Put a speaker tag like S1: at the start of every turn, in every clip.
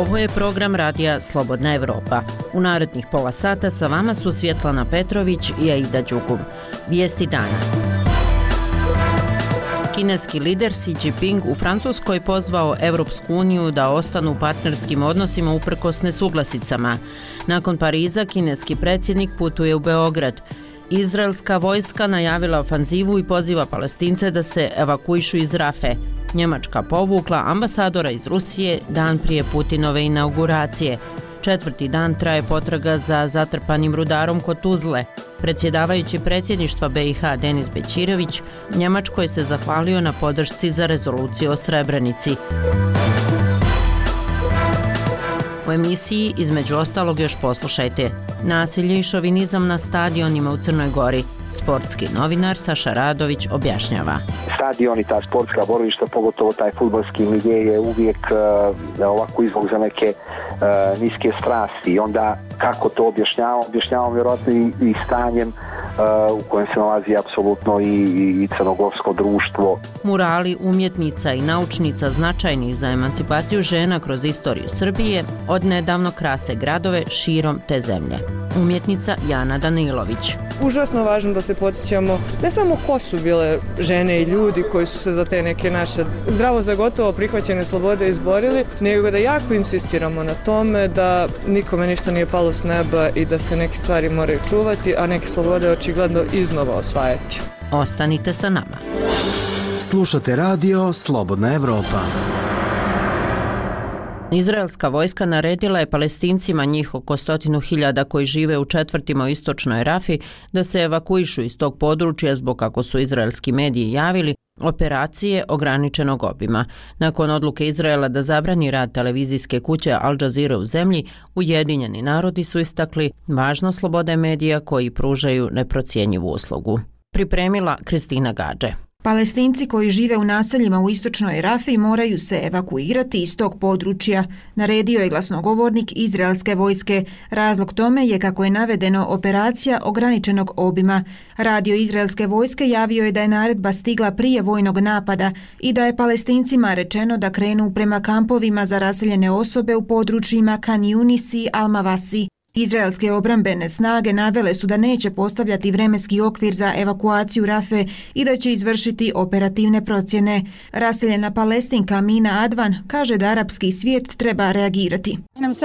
S1: Ovo je program radija Slobodna Evropa. U narednih pola sata sa vama su Svjetlana Petrović i Aida Đugum. Vijesti dana. Kineski lider Xi Jinping u Francuskoj pozvao Evropsku uniju da ostanu u partnerskim odnosima uprkos nesuglasicama. Nakon Pariza, kineski predsjednik putuje u Beograd. Izraelska vojska najavila ofanzivu i poziva Palestince da se evakuišu iz Rafe. Njemačka povukla ambasadora iz Rusije dan prije Putinove inauguracije. 4. dan traje potraga za zatrpanim rudarom kod Tuzle. Predsjedavajući predsjedništva BiH Denis Bećirović Njemačkoj se zahvalio na podršci za rezoluciju o Srebrenici. U emisiji između ostalog još poslušajte: nasilje i šovinizam na stadionima u Crnoj Gori. Sportski novinar Saša Radović objašnjava.
S2: Stadion i ta sportska borilišta, pogotovo taj fudbalski milje, je uvijek ovako izvog za neke niske strasti. I onda kako to objašnjavam vjerojatno i stanjem u kojem se nalazi apsolutno i crnogorsko društvo.
S1: Murali umjetnica i naučnica značajnih za emancipaciju žena kroz istoriju Srbije odnedavno krase gradove širom te zemlje. Umjetnica Jana Danilović.
S3: Užasno važno da se podsjećamo ne samo ko su bile žene i ljudi koji su se za te neke naše zdravo za gotovo prihvaćene slobode izborili, nego da jako insistiramo na tome da nikome ništa nije palo s neba i da se neke stvari moraju čuvati, a neke slobode očigledno iznova osvajati.
S1: Ostanite sa nama.
S4: Slušate radio Slobodna Evropa.
S1: Izraelska vojska naredila je Palestincima, njih oko 100.000 koji žive u četvrtima u istočnoj Rafi, da se evakuišu iz tog područja zbog, kako su izraelski mediji javili, operacije ograničenog obima. Nakon odluke Izraela da zabrani rad televizijske kuće Al Jazeera u zemlji, Ujedinjeni narodi su istakli važnost slobode medija koji pružaju neprocjenjivu uslugu. Pripremila Kristina Gađe.
S5: Palestinci koji žive u naseljima u istočnoj Rafi moraju se evakuirati iz tog područja, naredio je glasnogovornik izraelske vojske. Razlog tome je, kako je navedeno, operacija ograničenog obima. Radio izraelske vojske javio je da je naredba stigla prije vojnog napada i da je Palestincima rečeno da krenu prema kampovima za raseljene osobe u područjima Khan Yunis i Al-Mawasi. Izraelske obrambene snage navele su da neće postavljati vremenski okvir za evakuaciju Rafe i da će izvršiti operativne procjene. Raseljena Palestinka Mina Advan kaže da arapski svijet treba reagirati.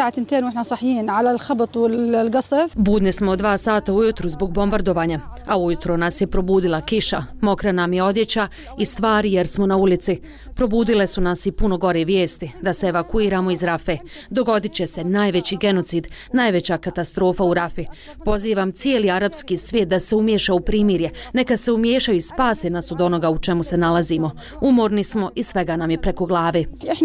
S6: Budni smo od 2 sata ujutru zbog bombardovanja, a ujutro nas je probudila kiša, mokra nam je odjeća i stvari jer smo na ulici. Probudile su nas i puno gore vijesti da se evakuiramo iz Rafe. Dogodit će se najveći genocid, najveća katastrofa u Rafi. Pozivam cijeli arapski svijet da se umiješa u primirje. Neka se umiješaju i spase nas od onoga u čemu se nalazimo. Umorni smo i svega nam je preko glave.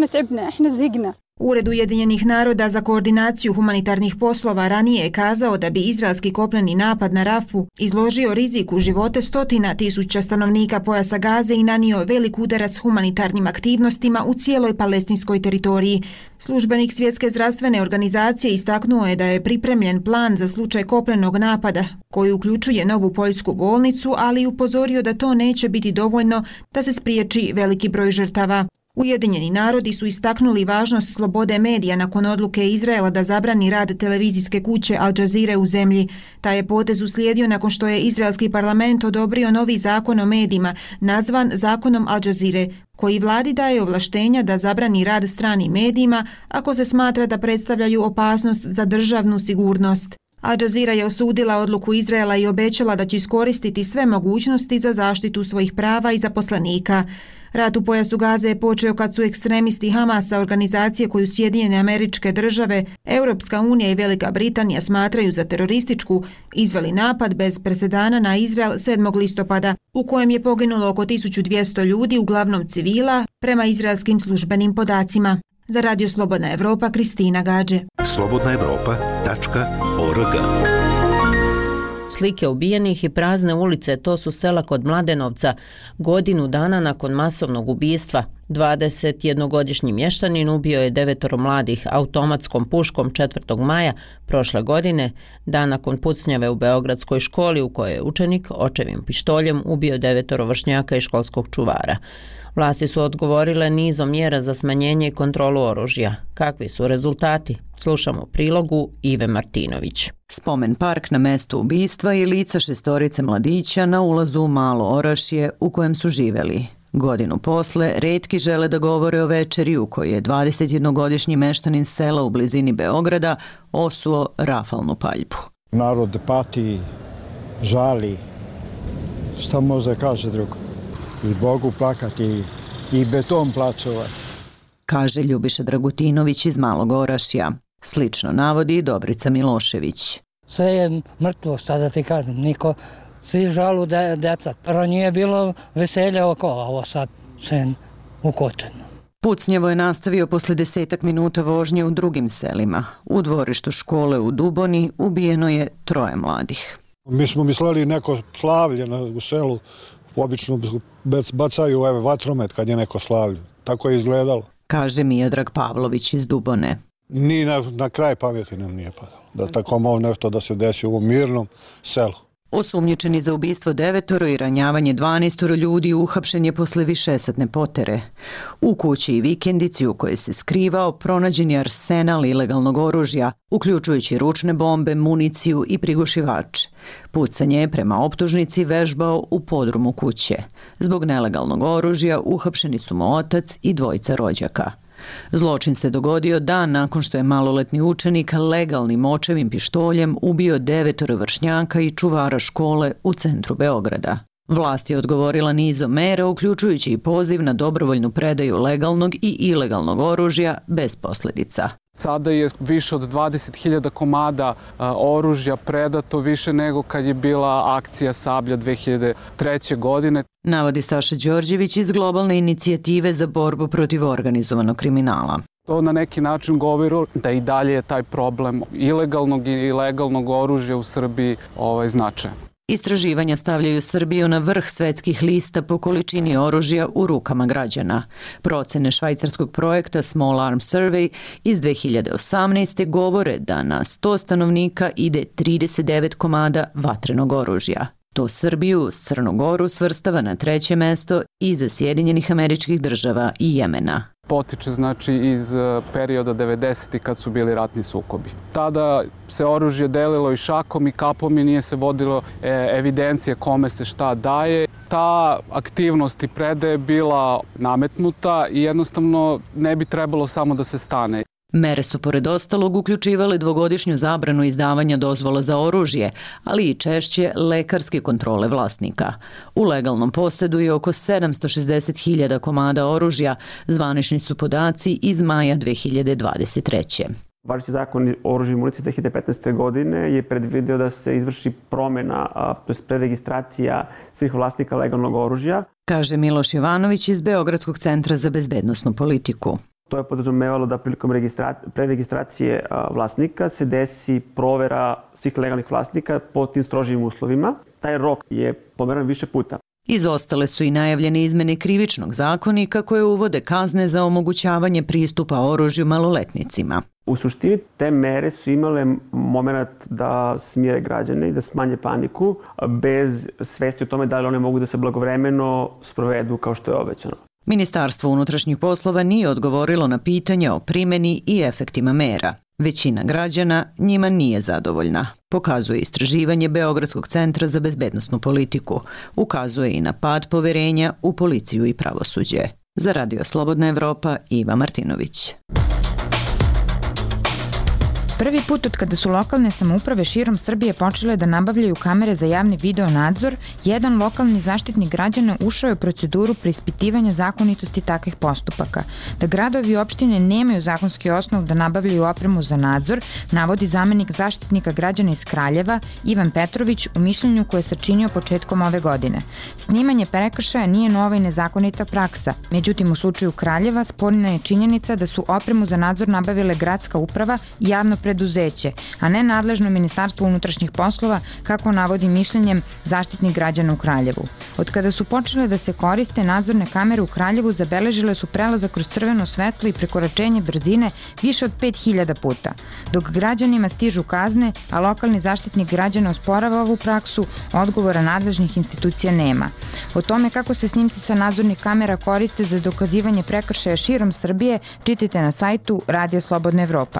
S5: Ured Ujedinjenih naroda za koordinaciju humanitarnih poslova ranije je kazao da bi izraelski kopneni napad na Rafu izložio riziku živote 100.000 stanovnika pojasa Gaze i nanio velik udarac humanitarnim aktivnostima u cijeloj palestinskoj teritoriji. Službenik Svjetske zdravstvene organizacije istaknuo je da je pripremljen plan za slučaj kopnenog napada koji uključuje novu poljsku bolnicu, ali upozorio da to neće biti dovoljno da se spriječi veliki broj žrtava. Ujedinjeni narodi su istaknuli važnost slobode medija nakon odluke Izraela da zabrani rad televizijske kuće Al Jazeera u zemlji. Taj je potez uslijedio nakon što je izraelski parlament odobrio novi zakon o medijima, nazvan Zakonom Al Jazeera, koji vladi daje ovlaštenja da zabrani rad stranim medijima ako se smatra da predstavljaju opasnost za državnu sigurnost. Al Jazeera je osudila odluku Izraela i obećala da će iskoristiti sve mogućnosti za zaštitu svojih prava i zaposlenika. Rat u pojasu Gaze je počeo kad su ekstremisti Hamasa, organizacije koju Sjedinjene Američke Države, Europska unija i Velika Britanija smatraju za terorističku, izveli napad bez presedana na Izrael 7. listopada, u kojem je poginulo oko 1200 ljudi, uglavnom civila, prema izraelskim službenim podacima. Za Radio Slobodna Evropa, Kristina Gađe.
S4: slobodnaevropa.org.
S1: Slike ubijenih i prazne ulice, to su sela kod Mladenovca, godinu dana nakon masovnog ubistva. 21-godišnji mještanin ubio je 9 mladih automatskom puškom 4. maja prošle godine, dan nakon pucnjave u beogradskoj školi u kojoj je učenik očevim pištoljem ubio 9 vršnjaka i školskog čuvara. Vlasti su odgovorile nizom mjera za smanjenje i kontrolu oružja. Kakvi su rezultati? Slušamo u prilogu Ive Martinović.
S7: Spomen park na mestu ubistva i lica 6 mladića na ulazu u Malo Orašje u kojem su živeli. Godinu posle, retki žele da govore o večeri u kojoj je 21-godišnji meštanin sela u blizini Beograda osuo rafalnu paljbu.
S8: Narod pati, žali, šta može kaže drugo? I Bogu plakati, i beton placovati.
S7: Kaže Ljubiša Dragutinović iz Malog Orašja. Slično navodi i Dobrica Milošević.
S9: Sve je mrtvo, šta da ti kažem, niko, svi žalu deca. Ranije je bilo veselje oko, a ovo sad sve ukoteno.
S7: Pucnjevo je nastavio posle 10 minuta vožnje u drugim selima. U dvorištu škole u Duboni ubijeno je 3 mladih.
S8: Mi smo mislili neko slavlje u selu, obično bacaju vatromet kad je neko slavlje. Tako je izgledalo.
S7: Kaže Miodrag Pavlović iz Dubone.
S8: Ni na kraj pameti nam nije padalo. Da tako malo nešto da se desi u mirnom selu.
S7: Osumnjičeni za ubistvo 9 i ranjavanje 12 ljudi uhapšen je posle višesatne potere. U kući i vikendici u kojoj se skrivao pronađen je arsenal ilegalnog oružja, uključujući ručne bombe, municiju i prigušivač. Pucanje je prema optužnici vežbao u podrumu kuće. Zbog nelegalnog oružja uhapšeni su mu otac i 2 rođaka. Zločin se dogodio dan nakon što je maloletni učenik legalnim očevim pištoljem ubio 9 vršnjaka i čuvara škole u centru Beograda. Vlast je odgovorila nizom mera, uključujući i poziv na dobrovoljnu predaju legalnog i ilegalnog oružja bez posljedica.
S10: Sada je više od 20.000 komada oružja predato, više nego kad je bila akcija Sablja 2003. godine.
S7: Navodi Saša Đorđević iz globalne inicijative za borbu protiv organizovanog kriminala.
S10: To na neki način govori da i dalje je taj problem ilegalnog i legalnog oružja u Srbiji značajan.
S7: Istraživanja stavljaju Srbiju na vrh svetskih lista po količini oružja u rukama građana. Procene švajcarskog projekta Small Arms Survey iz 2018. govore da na 100 stanovnika ide 39 komada vatrenog oružja. To Srbiju s Crnu Goru svrstava na 3. mesto iza Sjedinjenih Američkih Država i Jemena.
S10: Potiče iz perioda 90. kad su bili ratni sukobi. Tada se oružje delilo i šakom i kapom i nije se vodilo evidencije kome se šta daje. Ta aktivnost i predaje bila nametnuta i jednostavno ne bi trebalo samo da se stane.
S7: Mere su pored ostalog uključivale 2-godišnju zabranu izdavanja dozvola za oružje, ali i češće lekarske kontrole vlasnika. U legalnom posjedu je oko 760.000 komada oružja, zvanični su podaci iz maja 2023.
S11: Važeći zakon o oružju i municiji 2015. godine je predvidio da se izvrši promjena, to je preregistracija svih vlasnika legalnog oružja.
S7: Kaže Miloš Jovanović iz Beogradskog centra za bezbednosnu politiku.
S11: To je podrazumevalo da prilikom preregistracije vlasnika se desi provera svih legalnih vlasnika po tim strožijim uslovima. Taj rok je pomeran više puta.
S7: Izostale su i najavljene izmene krivičnog zakonika koje uvode kazne za omogućavanje pristupa oružju maloletnicima.
S11: U suštini te mere su imale moment da smire građane i da smanje paniku bez svesti o tome da li one mogu da se blagovremeno sprovedu kao što je obećano.
S7: Ministarstvo unutrašnjih poslova nije odgovorilo na pitanje o primjeni i efektima mera. Većina građana njima nije zadovoljna. Pokazuje istraživanje Beogradskog centra za bezbednosnu politiku. Ukazuje i na pad poverenja u policiju i pravosuđe. Za Radio Slobodna Evropa, Iva Martinović.
S12: Prvi put od kada su lokalne samouprave širom Srbije počele da nabavljaju kamere za javni video nadzor, jedan lokalni zaštitnik građana ušao je u proceduru preispitivanja zakonitosti takvih postupaka. Da gradovi i opštine nemaju zakonski osnov da nabavljaju opremu za nadzor, navodi zamenik zaštitnika građana iz Kraljeva, Ivan Petrović, u mišljenju koje je sačinio početkom ove godine. Snimanje prekršaja nije nova i nezakonita praksa. Međutim, u slučaju Kraljeva sporna je činjenica da su opremu za nadzor nabavile gradska uprava i javno preduzeće preduzeće, a ne nadležno Ministarstvo unutrašnjih poslova, kako navodi mišljenjem Zaštitnik građana u Kraljevu. Od kada su počele da se koriste, nadzorne kamere u Kraljevu zabeležile su prelazak kroz crveno svetlo i prekoračenje brzine više od 5000 puta. Dok građanima stižu kazne, a lokalni Zaštitnik građana osporava ovu praksu, odgovora nadležnih institucija nema. O tome kako se snimci sa nadzornih kamera koriste za dokazivanje prekršaja širom Srbije, čitajte na sajtu Radija Slobodna Evropa.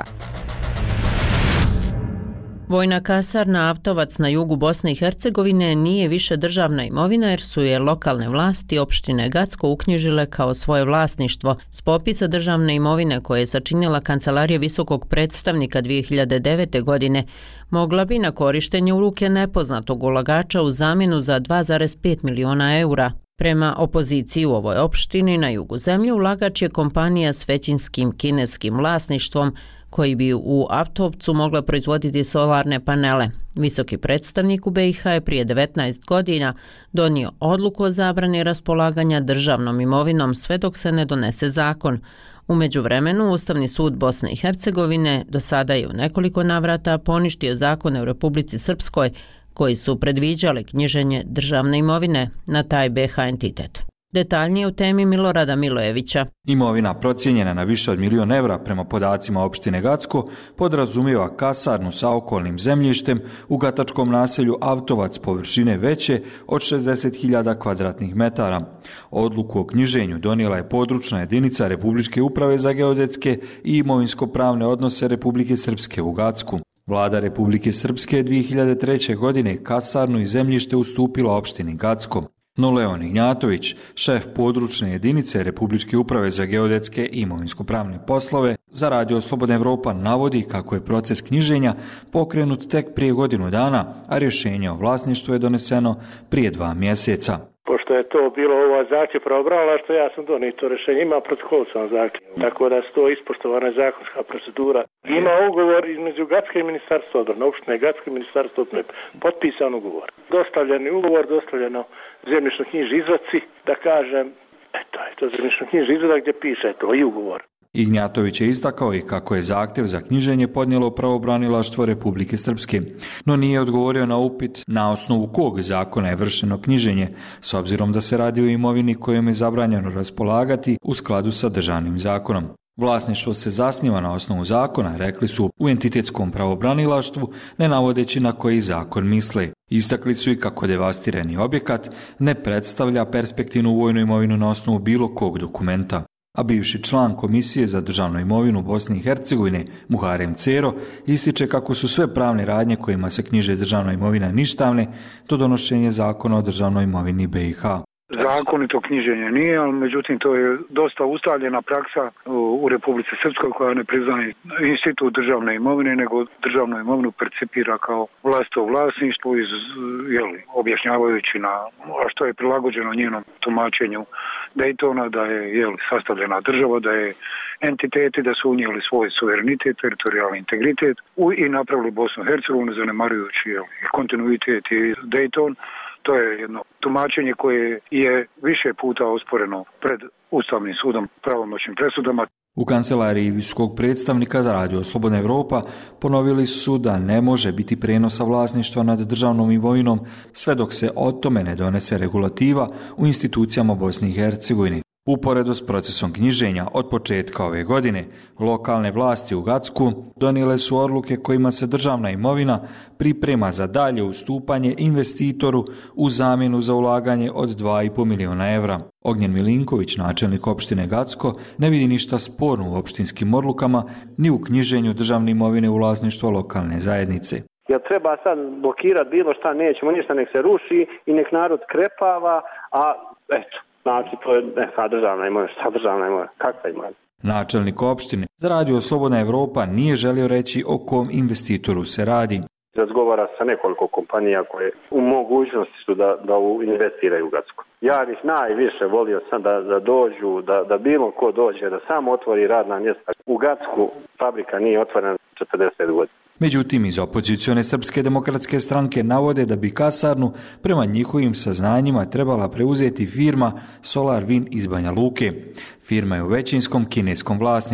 S1: Vojna kasarna Avtovac na jugu Bosne i Hercegovine nije više državna imovina jer su je lokalne vlasti opštine Gacko uknjižile kao svoje vlasništvo. S popisa državne imovine koje je sačinila Kancelarija visokog predstavnika 2009. godine mogla bi na korištenje u ruke nepoznatog ulagača u zamjenu za 2,5 miliona eura. Prema opoziciji u ovoj opštini na jugu zemlje ulagač je kompanija s većinskim kineskim vlasništvom koji bi u Avtovcu mogla proizvoditi solarne panele. Visoki predstavnik u BiH je prije 19 godina donio odluku o zabrani raspolaganja državnom imovinom sve dok se ne donese zakon. U međuvremenu, Ustavni sud Bosne i Hercegovine do sada je u nekoliko navrata poništio zakone u Republici Srpskoj koji su predviđali knjiženje državne imovine na taj BiH entitet. Detaljnije u temi Milorada Milojevića.
S13: Imovina procijenjena na više od 1 milion evra prema podacima opštine Gacko podrazumijeva kasarnu sa okolnim zemljištem u gatačkom naselju Avtovac površine veće od 60.000 kvadratnih metara. Odluku o knjiženju donijela je područna jedinica Republičke uprave za geodetske i imovinsko-pravne odnose Republike Srpske u Gacku. Vlada Republike Srpske 2003. godine kasarnu i zemljište ustupila opštini Gacko. No Leon Ignjatović, šef područne jedinice Republičke uprave za geodetske i imovinsko-pravne poslove, za Radio Slobodna Evropa navodi kako je proces knjiženja pokrenut tek prije godinu dana, a rješenje o vlasništvu je doneseno prije 2 mjeseca.
S14: Pošto je to bilo zahtjev pravobranilaštva, ja sam donio to rješenje, ima protokol sam zahtjev, tako da su to ispoštovana zakonska procedura. Ima ugovor između Gacka i Ministarstva odbrane, opštine Gacka i Ministarstva odbrane, potpisan ugovor. Dostavljeni ugovor, dostavljeno zemljišno-knjižni izvaci, da kažem, eto je to zemljišno-knjižni izvadak gdje piše to i ugovor.
S13: Ignjatović je istakao i kako je zahtjev za knjiženje podnijelo pravobranilaštvo Republike Srpske, no nije odgovorio na upit na osnovu kog zakona je vršeno knjiženje, s obzirom da se radi o imovini kojom je zabranjeno raspolagati u skladu sa državnim zakonom. Vlasništvo se zasniva na osnovu zakona, rekli su u entitetskom pravobranilaštvu, ne navodeći na koji zakon misle. Istakli su i kako devastirani objekat ne predstavlja perspektivnu vojnu imovinu na osnovu bilo kog dokumenta. A bivši član Komisije za državnu imovinu Bosne i Hercegovine, Muharem Cero, ističe kako su sve pravne radnje kojima se knjiže državna imovina ništavne do donošenja zakona o državnoj imovini BiH.
S15: Zakonito knjiženje nije, ali međutim to je dosta ustaljena praksa u Republici Srpskoj koja ne priznaje institut državne imovine, nego državnu imovinu percipira kao vlastito vlasništvo, objašnjavajući a što je prilagođeno njenom tumačenju Daytona, da je sastavljena država, da je entiteti, da su unijeli svoj suverenitet, teritorijalni integritet i napravili Bosnu i Hercegovinu zanemarujući kontinuitet i Dayton. To je jedno tumačenje koje je više puta osporeno pred Ustavnim sudom pravomoćnim presudama.
S13: U kancelariji visokog predstavnika za Radio Slobodna Evropa ponovili su da ne može biti prenosa vlasništva nad državnom imovinom sve dok se o tome ne donese regulativa u institucijama Bosne i Hercegovine. Uporedo s procesom knjiženja od početka ove godine, lokalne vlasti u Gacku donijele su odluke kojima se državna imovina priprema za dalje ustupanje investitoru u zamjenu za ulaganje od 2,5 miliona evra. Ognjen Milinković, načelnik opštine Gacko, ne vidi ništa sporno u opštinskim odlukama ni u knjiženju državne imovine u vlasništvo lokalne zajednice.
S16: Jel treba sad blokirati bilo šta, nećemo ništa, nek se ruši i nek narod krepava, a eto. Znači, to je državna imovina, šta državna imovina, kakva imovina?
S13: Načelnik opštine za Radio Slobodna Evropa nije želio reći o kom investitoru se radi.
S16: Razgovara sa nekoliko kompanija koje u mogućnosti su da investiraju u Gacko. Ja bih najviše volio sam da dođu, da bilo ko dođe, da samo otvori radna mjesta. U Gacku fabrika nije otvorena 40 godina.
S13: Međutim, iz opozicione Srpske demokratske stranke navode da bi kasarnu prema njihovim saznanjima trebala preuzeti firma Solar Wind iz Banja Luke. Firma je u većinskom kineskom vlasništvu.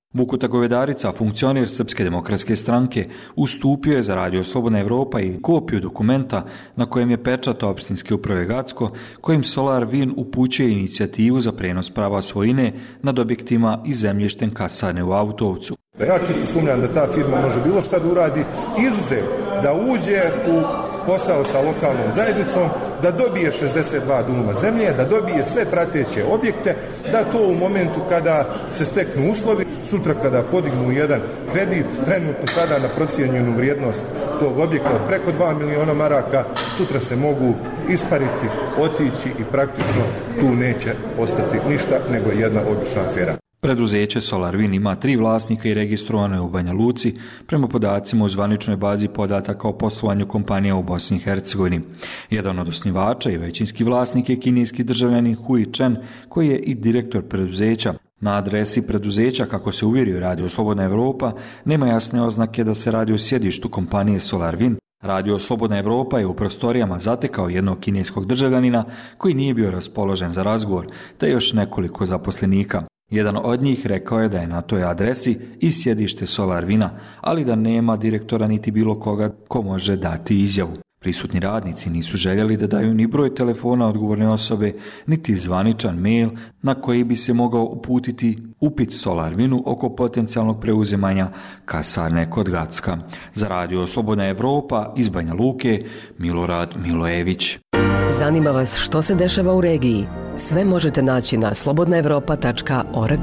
S13: Vukuta Govedarica, funkcioner Srpske demokratske stranke, ustupio je za Radio Slobodna Evropa i kopiju dokumenta na kojem je pečat opštinske uprave Gacko, kojim Solar Vin upućuje inicijativu za prenos prava svojine nad objektima i zemljištem kasarne u Autovcu.
S17: Ja čisto sumnjam da ta firma može bilo šta da uradi, izuzev da uđe u posao sa lokalnom zajednicom, da dobije 62 duma zemlje, da dobije sve prateće objekte, da to u momentu kada se steknu uslovi, sutra kada podignu jedan kredit, trenutno sada na procijenjenu vrijednost tog objekta od preko 2 miliona maraka, sutra se mogu ispariti, otići i praktično tu neće ostati ništa nego jedna obična afera.
S13: Preduzeće SolarWin ima 3 vlasnika i registrovano je u Banja Luci prema podacima u zvaničnoj bazi podataka o poslovanju kompanija u Bosni i Hercegovini. Jedan od osnivača i većinski vlasnik je kineski državljanin Hui Chen, koji je i direktor preduzeća. Na adresi preduzeća, kako se uvjerio Radio Slobodna Evropa, nema jasne oznake da se radi o sjedištu kompanije SolarWin. Radio Slobodna Evropa je u prostorijama zatekao jednog kineskog državljanina koji nije bio raspoložen za razgovor, te još nekoliko zaposlenika. Jedan od njih rekao je da je na toj adresi i sjedište SolarWina, ali da nema direktora niti bilo koga ko može dati izjavu. Prisutni radnici nisu željeli da daju ni broj telefona odgovorne osobe, niti zvaničan mail na koji bi se mogao uputiti upit SolarWinu oko potencijalnog preuzimanja kasarne kod Gacka. Za Radio Slobodna Evropa iz Banja Luke, Milorad Milojević.
S18: Zanima vas što se dešava u regiji? Sve možete naći na slobodnaevropa.org.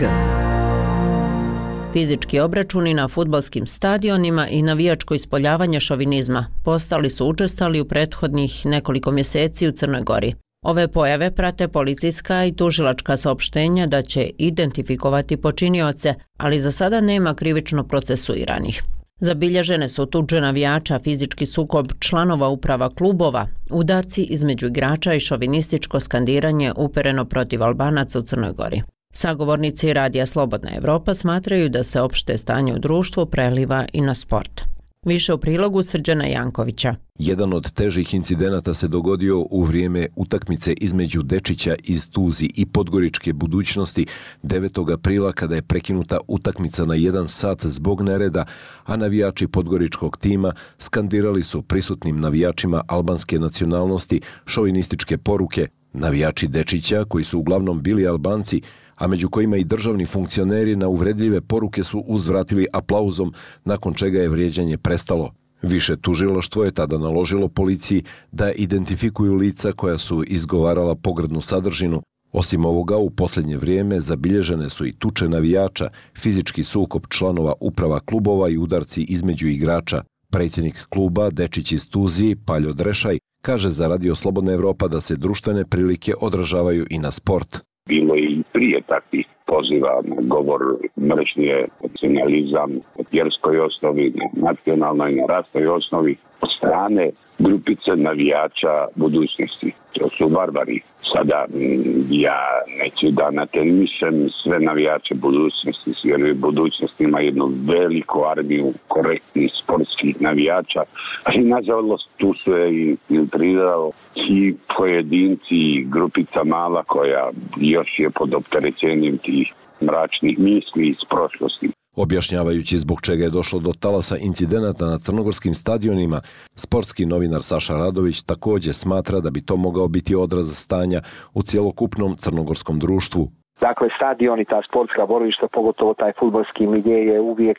S1: Fizički obračuni na fudbalskim stadionima i navijačko ispoljavanje šovinizma postali su učestali u prethodnih nekoliko mjeseci u Crnoj Gori. Ove pojave prate policijska i tužilačka saopštenja da će identifikovati počinioce, ali za sada nema krivično procesuiranih. Zabilježene su tuče navijača, fizički sukob članova uprava klubova, udarci između igrača i šovinističko skandiranje upereno protiv Albanaca u Crnoj Gori. Sagovornici Radija Slobodna Evropa smatraju da se opšte stanje u društvu preliva i na sport. Više u prilogu Srđana Jankovića.
S19: Jedan od težih incidenata se dogodio u vrijeme utakmice između Dečića iz Tuzi i Podgoričke Budućnosti 9. aprila kada je prekinuta utakmica na 1 sat zbog nereda, a navijači podgoričkog tima skandirali su prisutnim navijačima albanske nacionalnosti šovinističke poruke. Navijači Dečića, koji su uglavnom bili Albanci, a među kojima i državni funkcioneri, na uvredljive poruke su uzvratili aplauzom, nakon čega je vrijeđanje prestalo. Više tužilaštvo je tada naložilo policiji da identifikuju lica koja su izgovarala pogrdnu sadržinu. Osim ovoga, u posljednje vrijeme zabilježene su i tuče navijača, fizički sukob članova uprava klubova i udarci između igrača. Predsjednik kluba Dečić iz Tuzi, Paljo Drešaj, kaže za Radio Slobodna Evropa da se društvene prilike odražavaju i na sport.
S20: Bilo i prije takvih poziva na govor mržnje, nacionalizam, na vjerskoj osnovi, na nacionalnoj i na rasnoj osnovi od strane grupice navijača budućnosti. To su barbari. Sada ja neću da natermišem sve navijače budućnosti, jer budućnost ima jednu veliku armiju korektnih sportskih navijača, ali nažalost tu su je i infiltrirao i pojedinci i grupica mala koja još je pod opterećenjem tih mračnih misli iz prošlosti.
S19: Objašnjavajući zbog čega je došlo do talasa incidenata na crnogorskim stadionima, sportski novinar Saša Radović također smatra da bi to mogao biti odraz stanja u cjelokupnom crnogorskom društvu.
S2: Dakle, stadion i ta sportska borilišta, pogotovo taj fudbalski milje, je uvijek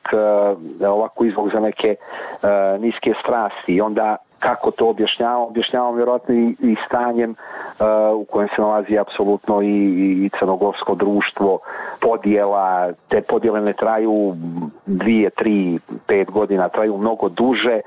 S2: ovako izvog za neke niske strasti. I onda kako to objašnjavam vjerojatno i stanjem u kojem se nalazi apsolutno i crnogorsko društvo, podjela. Te podjele ne traju 2, 3, 5 godina, traju mnogo duže,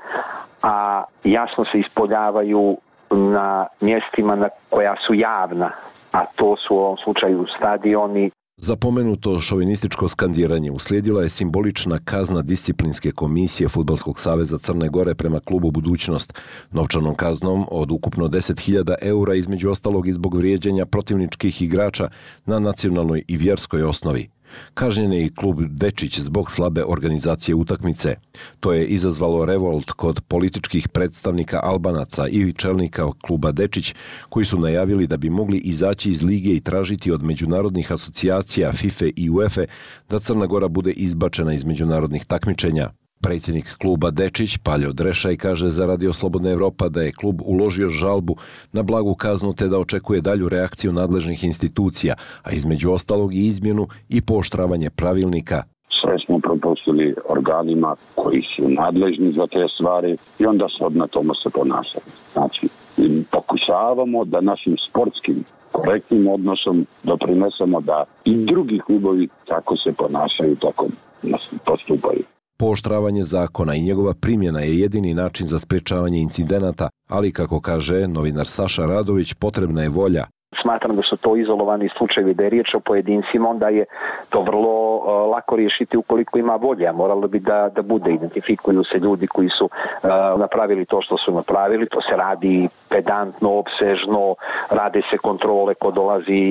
S2: a jasno se ispoljavaju na mjestima na koja su javna, a to su u ovom slučaju stadioni.
S19: Za pomenuto šovinističko skandiranje uslijedila je simbolična kazna disciplinske komisije Fudbalskog saveza Crne Gore prema klubu Budućnost, novčanom kaznom od ukupno 10.000 eura, između ostalog i zbog vrijeđanja protivničkih igrača na nacionalnoj i vjerskoj osnovi. Kažnjen je i klub Dečić zbog slabe organizacije utakmice. To je izazvalo revolt kod političkih predstavnika Albanaca i čelnika kluba Dečić, koji su najavili da bi mogli izaći iz lige i tražiti od međunarodnih asocijacija FIFA i UEFA da Crna Gora bude izbačena iz međunarodnih takmičenja. Predsjednik kluba Dečić, Paljo Drešaj, kaže za Radio Slobodna Evropa da je klub uložio žalbu na blagu kaznu te da očekuje dalju reakciju nadležnih institucija, a između ostalog i izmjenu i pooštravanje pravilnika.
S20: Sve smo propustili organima koji su nadležni za te stvari i onda sad na tome se ponašamo. Znači, pokušavamo da našim sportskim korektnim odnosom doprinesemo da i drugi klubovi tako se ponašaju, tako postupaju.
S19: Pooštravanje zakona i njegova primjena je jedini način za sprečavanje incidenata, ali kako kaže novinar Saša Radović, potrebna je volja.
S2: Smatram da su to izolovani slučajevi, da je riječ o pojedincima, onda je to vrlo lako riješiti ukoliko ima volja. Moralo bi da bude, identifikuju se ljudi koji su napravili to što su napravili, to se radi pedantno, opsežno, rade se kontrole ko dolazi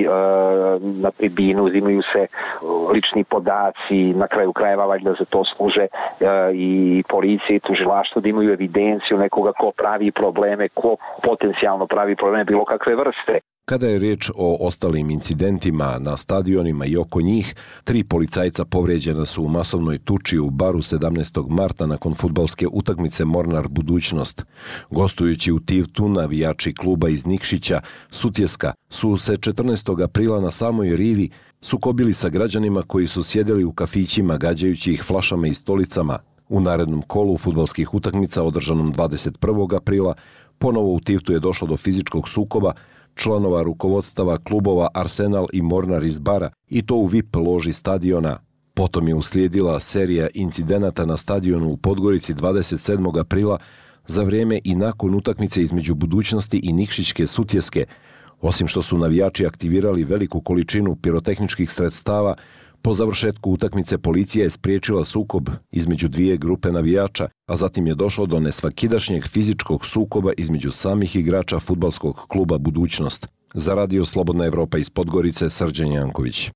S2: na tribinu, uzimaju se lični podaci, na kraju krajeva valjda za to služe i policija i tužilaštvo da imaju evidenciju nekoga ko pravi probleme, ko potencijalno pravi probleme bilo kakve vrste.
S19: Kada je riječ o ostalim incidentima na stadionima i oko njih, 3 policajca povrijeđena su u masovnoj tuči u baru 17. marta nakon fudbalske utakmice Mornar Budućnost. Gostujući u Tivtu, navijači kluba iz Nikšića, Sutjeska, su se 14. aprila na samoj rivi sukobili sa građanima koji su sjedeli u kafićima gađajući ih flašama i stolicama. U narednom kolu fudbalskih utakmica održanom 21. aprila ponovo u Tivtu je došlo do fizičkog sukoba članova rukovodstava klubova Arsenal i Mornar iz bara i to u VIP loži stadiona. Potom je uslijedila serija incidenata na stadionu u Podgorici 27. aprila za vrijeme i nakon utakmice između Budućnosti i Nikšićke Sutjeske. Osim što su navijači aktivirali veliku količinu pirotehničkih sredstava, po završetku utakmice policija je spriječila sukob između dvije grupe navijača, a zatim je došlo do nesvakidašnjeg fizičkog sukoba između samih igrača fudbalskog kluba Budućnost. Za Radio Slobodna Evropa iz Podgorice, Srđan Janković.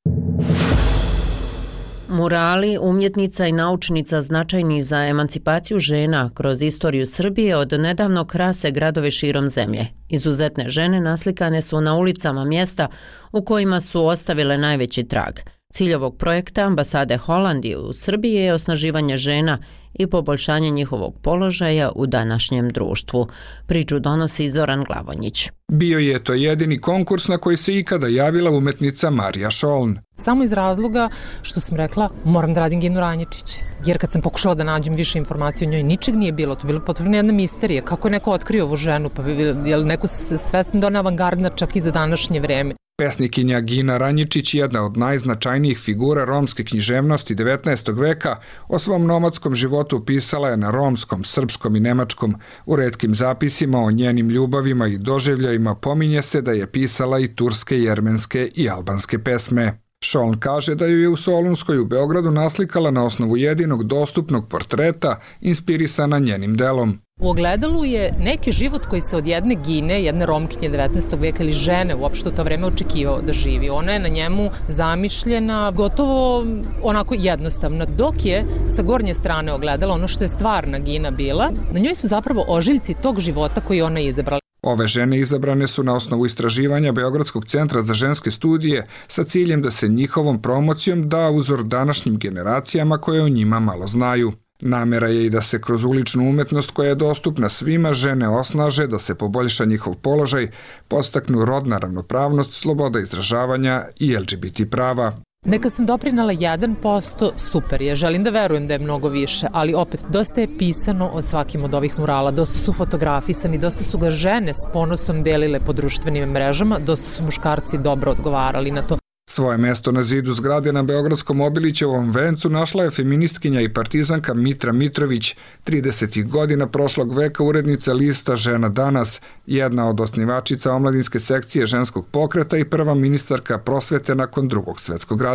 S1: Murali, umjetnica i naučnica značajni za emancipaciju žena kroz istoriju Srbije od nedavno krase gradove širom zemlje. Izuzetne žene naslikane su na ulicama mjesta u kojima su ostavile najveći trag. Cilj ovog projekta ambasade Holandije u Srbiji je osnaživanje žena i poboljšanje njihovog položaja u današnjem društvu. Priču donosi Zoran Glavonjić.
S21: Bio je to jedini konkurs na koji se ikada javila umetnica Marija Šoln.
S22: Samo iz razloga što sam rekla moram da radim Ginu Ranjičić. Jer kad sam pokušala da nađem više informacije o njoj, ničeg nije bilo. To je bilo potpuno jedna misterija. Kako je neko otkrio ovu ženu? Pa je li neko svestan da ona avangardna čak i za današnje vreme?
S21: Pesnikinja Gina Ranjičić, jedna od najznačajnijih figura romske književnosti 19. veka, o svom nomadskom životu pisala je na romskom, srpskom i nemačkom. U retkim zapisima o njenim ljubavima i doživljajima pominje se da je pisala i turske, jermenske i albanske pesme. Šoln kaže da ju je u Solunskoj u Beogradu naslikala na osnovu jedinog dostupnog portreta, inspirisana njenim delom.
S22: U ogledalu je neki život koji se od jedne Gine, jedne Romkinje 19. veka ili žene uopšte u to vreme očekivao da živi. Ona je na njemu zamišljena gotovo onako jednostavno. Dok je sa gornje strane ogledala ono što je stvarna Gina bila, na njoj su zapravo ožiljci tog života koji ona izabrala.
S21: Ove žene izabrane su na osnovu istraživanja Beogradskog centra za ženske studije sa ciljem da se njihovom promocijom da uzor današnjim generacijama koje o njima malo znaju. Namera je i da se kroz uličnu umetnost koja je dostupna svima žene osnaže, da se poboljša njihov položaj, podstaknu rodna ravnopravnost, sloboda izražavanja i LGBT prava.
S22: Neka sam doprinala 1%, super je, želim da verujem da je mnogo više, ali opet, dosta je pisano o svakim od ovih murala, dosta su fotografisani, dosta su ga žene s ponosom delile po društvenim mrežama, dosta su muškarci dobro odgovarali na to.
S21: Svoje mesto na zidu zgrade na Beogradskom Obilićevom vencu našla je feministkinja i partizanka Mitra Mitrović, 30. godina prošlog veka urednica lista Žena danas, jedna od osnivačica omladinske sekcije ženskog pokreta i prva ministarka prosvete nakon Drugog svjetskog rata.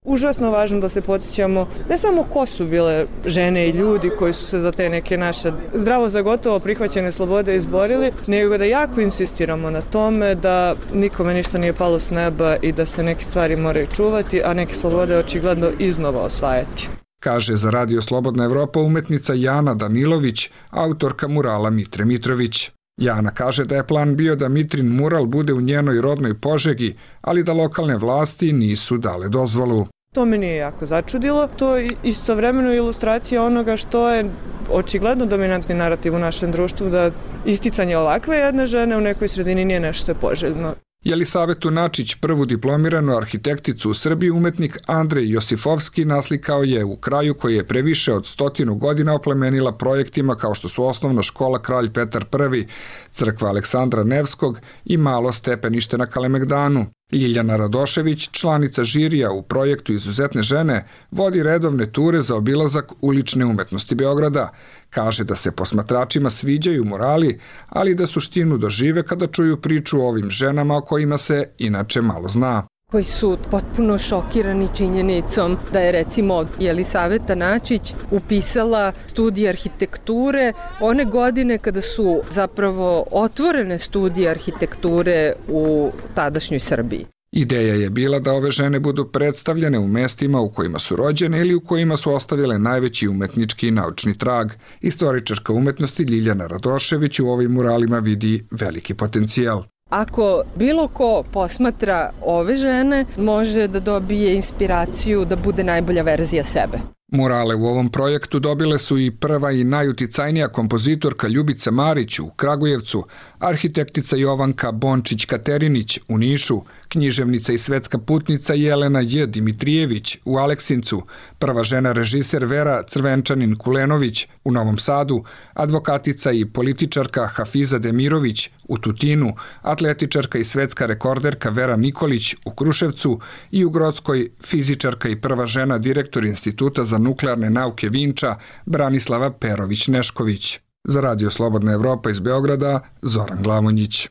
S3: Užasno važno da se podsjećamo ne samo ko su bile žene i ljudi koji su se za te neke naše zdravo za gotovo prihvaćene slobode izborili, nego da jako insistiramo na tome da nikome ništa nije palo s neba i da se neke stvari moraju čuvati, a neke slobode očigledno iznova osvajati.
S21: Kaže za Radio Slobodna Evropa umetnica Jana Danilović, autorka murala Mitre Mitrović. Jana kaže da je plan bio da Mitrin mural bude u njenoj rodnoj Požegi, ali da lokalne vlasti nisu dale dozvolu.
S3: To me nije jako začudilo. To je istovremeno ilustracija onoga što je očigledno dominantni narativ u našem društvu, da isticanje ovakve jedne žene u nekoj sredini nije nešto poželjno.
S21: Jelisavetu Načić, prvu diplomiranu arhitekticu u Srbiji, umetnik Andrej Josifovski naslikao je u kraju koji je previše od 100 godina oplemenila projektima kao što su Osnovna škola Kralj Petar I, crkva Aleksandra Nevskog i malo stepenište na Kalemegdanu. Ljiljana Radošević, članica žirija u projektu Izuzetne žene, vodi redovne ture za obilazak ulične umetnosti Beograda. Kaže da se posmatračima sviđaju murali, ali da suštinu dožive kada čuju priču o ovim ženama o kojima se inače malo zna.
S6: Koji su potpuno šokirani činjenicom da je recimo Jelisaveta Načić upisala studije arhitekture one godine kada su zapravo otvorene studije arhitekture u tadašnjoj Srbiji.
S21: Ideja je bila da ove žene budu predstavljene u mestima u kojima su rođene ili u kojima su ostavile najveći umetnički i naučni trag. Istoričarka umetnosti Ljiljana Radošević u ovim muralima vidi veliki potencijal.
S6: Ako bilo ko posmatra ove žene, može da dobije inspiraciju da bude najbolja verzija sebe.
S21: Murale u ovom projektu dobile su i prva i najuticajnija kompozitorka Ljubica Marić u Kragujevcu, arhitektica Jovanka Bončić-Katerinić u Nišu, književnica i svetska putnica Jelena J. Dimitrijević u Aleksincu, prva žena režiser Vera Crvenčanin-Kulenović u Novom Sadu, advokatica i političarka Hafiza Demirović u Tutinu, atletičarka i svetska rekorderka Vera Nikolić u Kruševcu i u Grockoj fizičarka i prva žena direktor Instituta za nuklearne nauke Vinča Branislava Perović-Nešković. Za Radio Slobodna Evropa iz Beograda, Zoran Glavonjić.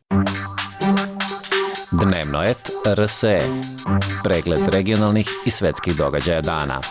S23: Dnevnoet RSE. Pregled regionalnih i svetskih događaja dana.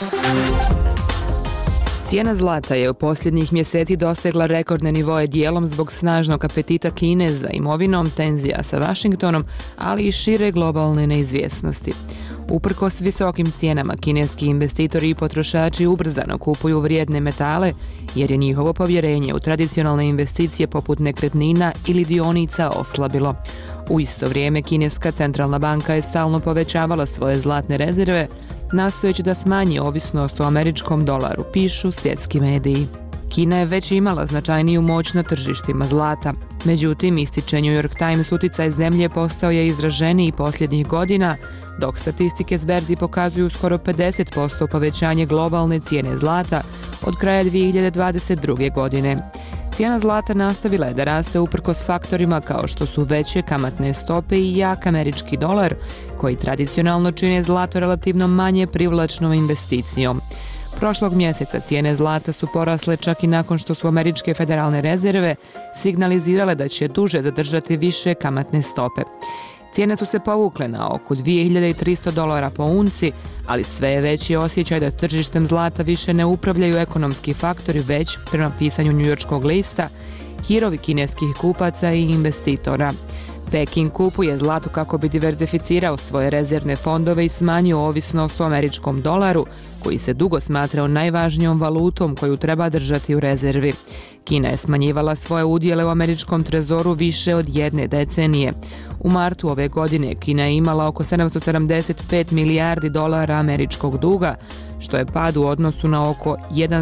S24: Cijena zlata je u posljednjih mjeseci dosegla rekordne nivoje dijelom zbog snažnog apetita Kine za imovinom, tenzija sa Vašingtonom, ali i šire globalne neizvjesnosti. Uprkos visokim cijenama, kineski investitori i potrošači ubrzano kupuju vrijedne metale, jer je njihovo povjerenje u tradicionalne investicije poput nekretnina ili dionica oslabilo. U isto vrijeme, kineska centralna banka je stalno povećavala svoje zlatne rezerve, nastojeći da smanji ovisnost o američkom dolaru, pišu svjetski mediji. Kina je već imala značajniju moć na tržištima zlata. Međutim, ističe New York Times, uticaj zemlje postao je izraženiji posljednjih godina, dok statistike s berzi pokazuju skoro 50% povećanje globalne cijene zlata od kraja 2022. godine. Cijena zlata nastavila je da raste uprkos faktorima kao što su veće kamatne stope i jak američki dolar, koji tradicionalno čine zlato relativno manje privlačnom investicijom. Prošlog mjeseca cijene zlata su porasle čak i nakon što su američke federalne rezerve signalizirale da će duže zadržati više kamatne stope. Cijene su se povukle na oko $2.300 po unci, ali sve je veći osjećaj da tržištem zlata više ne upravljaju ekonomski faktori, već, prema pisanju njujorškog lista, hirovi kineskih kupaca i investitora. Peking kupuje zlato kako bi diverzificirao svoje rezervne fondove i smanjio ovisnost o američkom dolaru, koji se dugo smatrao najvažnijom valutom koju treba držati u rezervi. Kina je smanjivala svoje udjele u američkom trezoru više od jedne decenije. U martu ove godine Kina je imala oko $775 milijardi američkog duga, što je pad u odnosu na oko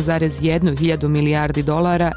S24: 1,1 hiljadu milijardi dolara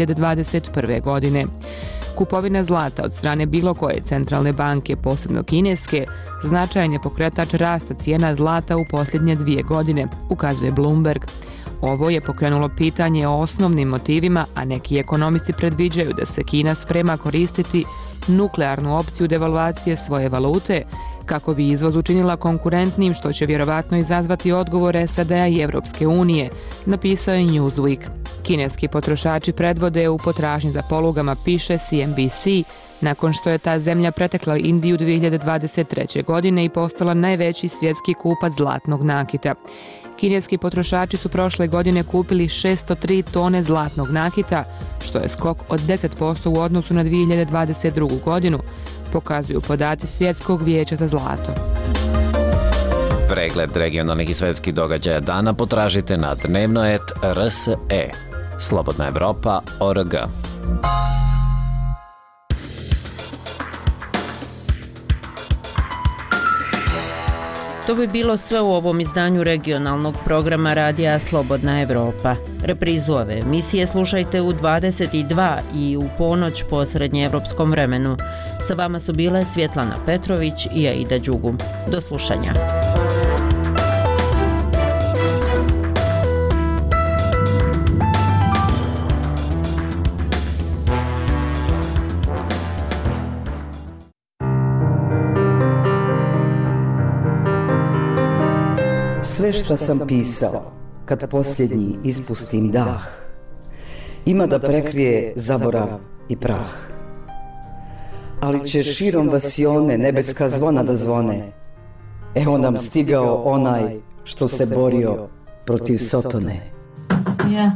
S24: 2021. godine. Kupovina zlata od strane bilo koje centralne banke, posebno kineske, značajan je pokretač rasta cijena zlata u posljednje 2 godine, ukazuje Bloomberg. Ovo je pokrenulo pitanje o osnovnim motivima, a neki ekonomisti predviđaju da se Kina sprema koristiti nuklearnu opciju devalvacije svoje valute kako bi izvoz učinila konkurentnim, što će vjerovatno izazvati odgovore SAD-a i Evropske unije, napisao je Newsweek. Kineski potrošači predvode u potražnji za polugama, piše CNBC, nakon što je ta zemlja pretekla Indiju 2023. godine i postala najveći svjetski kupac zlatnog nakita. Kineski potrošači su prošle godine kupili 603 tone zlatnog nakita, što je skok od 10% u odnosu na 2022. godinu, pokazuju podaci Svjetskog vijeća za zlato.
S23: Pregled regionalnih i svetskih događaja dana potražite na dnevnoet.rs.e. Slobodna Evropa.org.
S1: To bi bilo sve u ovom izdanju regionalnog programa radija Slobodna Evropa. Reprizu ove emisije slušajte u 22 i u ponoć po srednjeevropskom vremenu. Sa vama su bile Svjetlana Petrović i Aida Đugum. Do slušanja.
S4: Sve što sam pisao, kad posljednji ispustim dah, ima da prekrije zaborav i prah. Ali će širom vasione nebeska zvona da zvone. Evo nam stigao onaj što se borio protiv Sotone.
S5: Ja.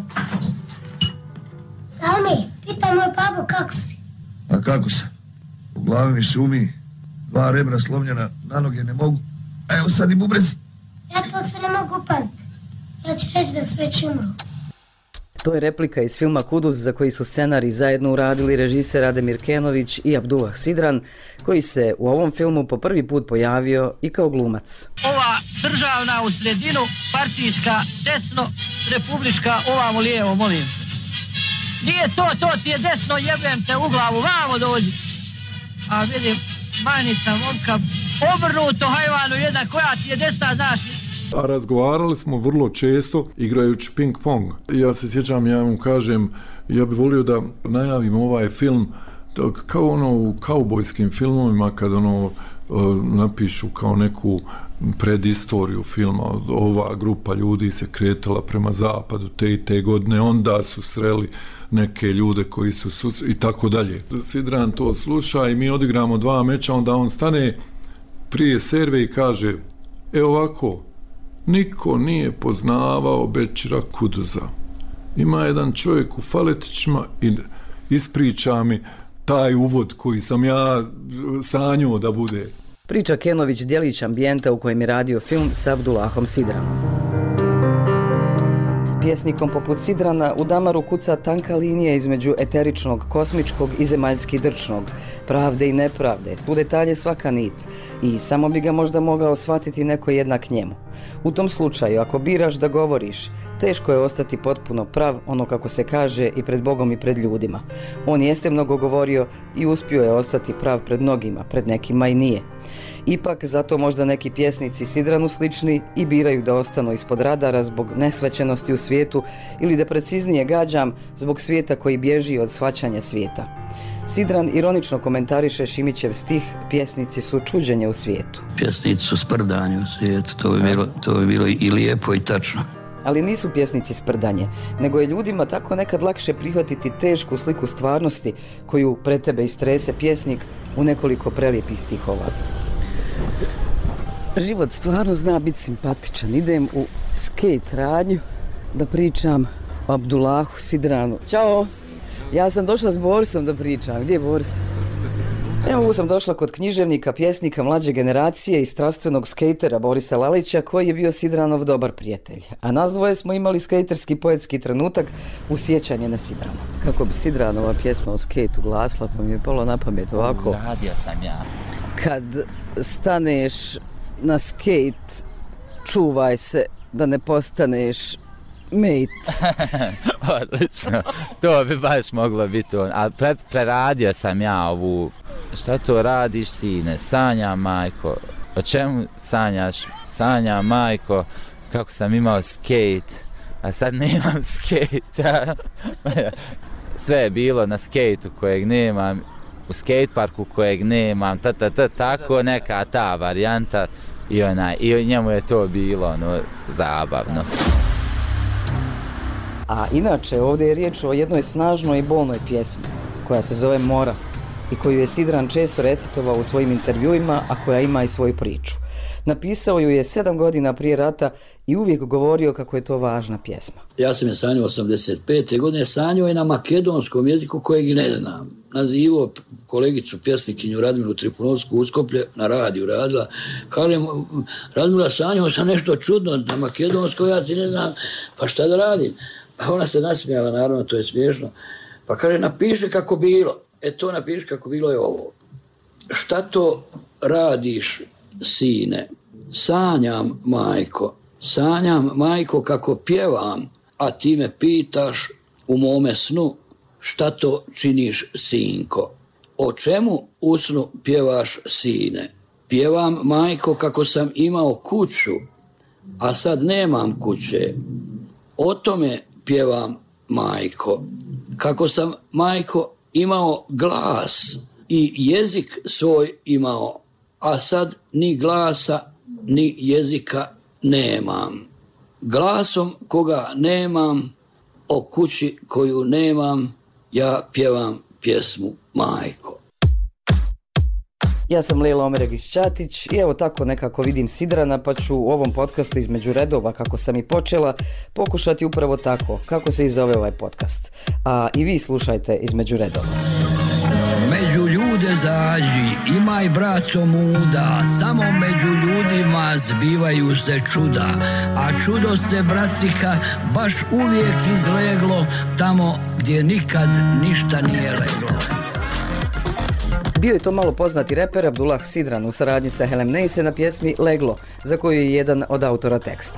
S5: Salmi, pitaj moj babu kako si.
S8: A kako sam? U glavi mi šumi, 2 rebra slomljena, na noge ne mogu. A evo sad i bubrezi.
S5: Ja to sve ne mogu pamtiti. Ja ću reći da sve će umru.
S4: To je replika iz filma Kuduz za koji su scenarij zajedno uradili režiser Ademir Kenović i Abdullah Sidran, koji se u ovom filmu po prvi put pojavio i kao glumac.
S9: Ova državna u sredinu, partijska desno, republička ovamo lijevo, molim. Nije to ti je desno, jebem te u glavu, vamo dođi. A vidim, majnica, momka, obrnuto hajvanu jedna, koja ti je desna, znaš.
S25: A razgovarali smo vrlo često igrajući ping pong. Ja se sjećam, ja mu kažem, ja bih volio da najavim ovaj film kao u kaubojskim filmovima kad napišu kao neku predistoriju filma. Ova grupa ljudi se kretala prema zapadu te i te godine, onda su sreli neke ljude koji su i tako dalje. Sidran to sluša i mi odigramo 2 meča, onda on stane prije serve i kaže, ovako, niko nije poznavao Bećira Kuduza. Ima jedan čovjek u faletićima i ispriča mi taj uvod koji sam ja sanjao da bude.
S4: Priča Kenović djelić ambijenta u kojem je radio film s Abdullahom Sidranom. Pjesnikom poput Sidrana u damaru kuca tanka linija između eteričnog, kosmičkog i zemaljski drčnog, pravde i nepravde, u detalje svaka nit i samo bi ga možda mogao shvatiti neko jednak njemu. U tom slučaju, ako biraš da govoriš, teško je ostati potpuno prav, ono kako se kaže, i pred Bogom i pred ljudima. On jeste mnogo govorio i uspio je ostati prav pred mnogima, pred nekima i nije. Ipak, zato možda neki pjesnici Sidranu slični i biraju da ostanu ispod radara zbog nesvećenosti u svijetu ili da preciznije gađam zbog svijeta koji bježi od shvaćanja svijeta. Sidran ironično komentariše Šimićev stih "Pjesnici su čuđenje u svijetu".
S26: Pjesnici su sprdanje u svijetu, to bi bilo i lijepo i tačno.
S4: Ali nisu pjesnici sprdanje, nego je ljudima tako nekad lakše prihvatiti tešku sliku stvarnosti koju pred tebe istrese pjesnik u nekoliko prelijepih stihova. Život stvarno zna biti simpatičan. Idem u skate radnju da pričam o Abdullahu Sidranu. Ćao! Ja sam došla s Borisom da pričam. Gdje je Boris? Evo, ovo sam došla kod književnika, pjesnika mlađe generacije i strastvenog skejtera Borisa Lalića, koji je bio Sidranov dobar prijatelj. A nas dvoje smo imali skejterski poetski trenutak u sjećanje na Sidrana. Kako bi Sidranova pjesma o skejtu glasila, pa mi je palo na pamet ovako.
S26: Radio sam ja.
S4: Kad staneš na skejt, čuvaj se da ne postaneš mate.
S26: Odlično, to bi baš moglo biti on. Ali preradio sam ja ovu, šta to radiš sine, sanjam majko, o čemu sanjaš, sanjam majko, kako sam imao skejt, a sad nemam skejta. Sve je bilo na skejtu kojeg nemam, u skateparku kojeg nemam, tako neka ta varijanta i njemu je to bilo zabavno.
S4: A inače, ovdje je riječ o jednoj snažnoj i bolnoj pjesmi, koja se zove Mora. i koju je Sidran često recitovao u svojim intervjuima, a koja ima i svoju priču. Napisao ju je 7 godina prije rata i uvijek govorio kako je to važna pjesma.
S7: Ja sam je sanjao 85. godine, sanjao je na makedonskom jeziku kojeg ne znam. Nazivao kolegicu pjesnikinju Radmilu Tripunovsku u Skoplje, na radiju radila. Kažem, Radmila, sanjao sam nešto čudno na makedonskom, ja ti ne znam, pa šta da radim? Pa ona se nasmijala, naravno, to je smiješno. Pa kaže, napiši kako bilo. To napiši kako bilo je ovo. Šta to radiš, sine? Sanjam, majko, kako pjevam, a ti me pitaš u mome snu, šta to činiš, sinko? O čemu u snu pjevaš, sine? Pjevam, majko, kako sam imao kuću, a sad nemam kuće. O tome pjevam, majko. Kako sam, majko, imao glas i jezik svoj imao, a sad ni glasa, ni jezika nemam. Glasom koga nemam, o kući koju nemam, ja pjevam pjesmu, majko.
S4: Ja sam Lejla Omeregić-Ćatić i evo tako nekako vidim Sidrana, pa ću u ovom podcastu između redova, kako sam i počela, pokušati upravo tako, kako se i zove ovaj podcast. A i vi slušajte između redova.
S10: Među ljude zađi, imaj braco muda, samo među ljudima zbivaju se čuda, a čudo se, braciha, baš uvijek izleglo tamo gdje nikad ništa nije leglo.
S4: Bio je to malo poznati reper Abdullah Sidran u saradnji sa Helem Neise na pjesmi Leglo, za koju je jedan od autora teksta.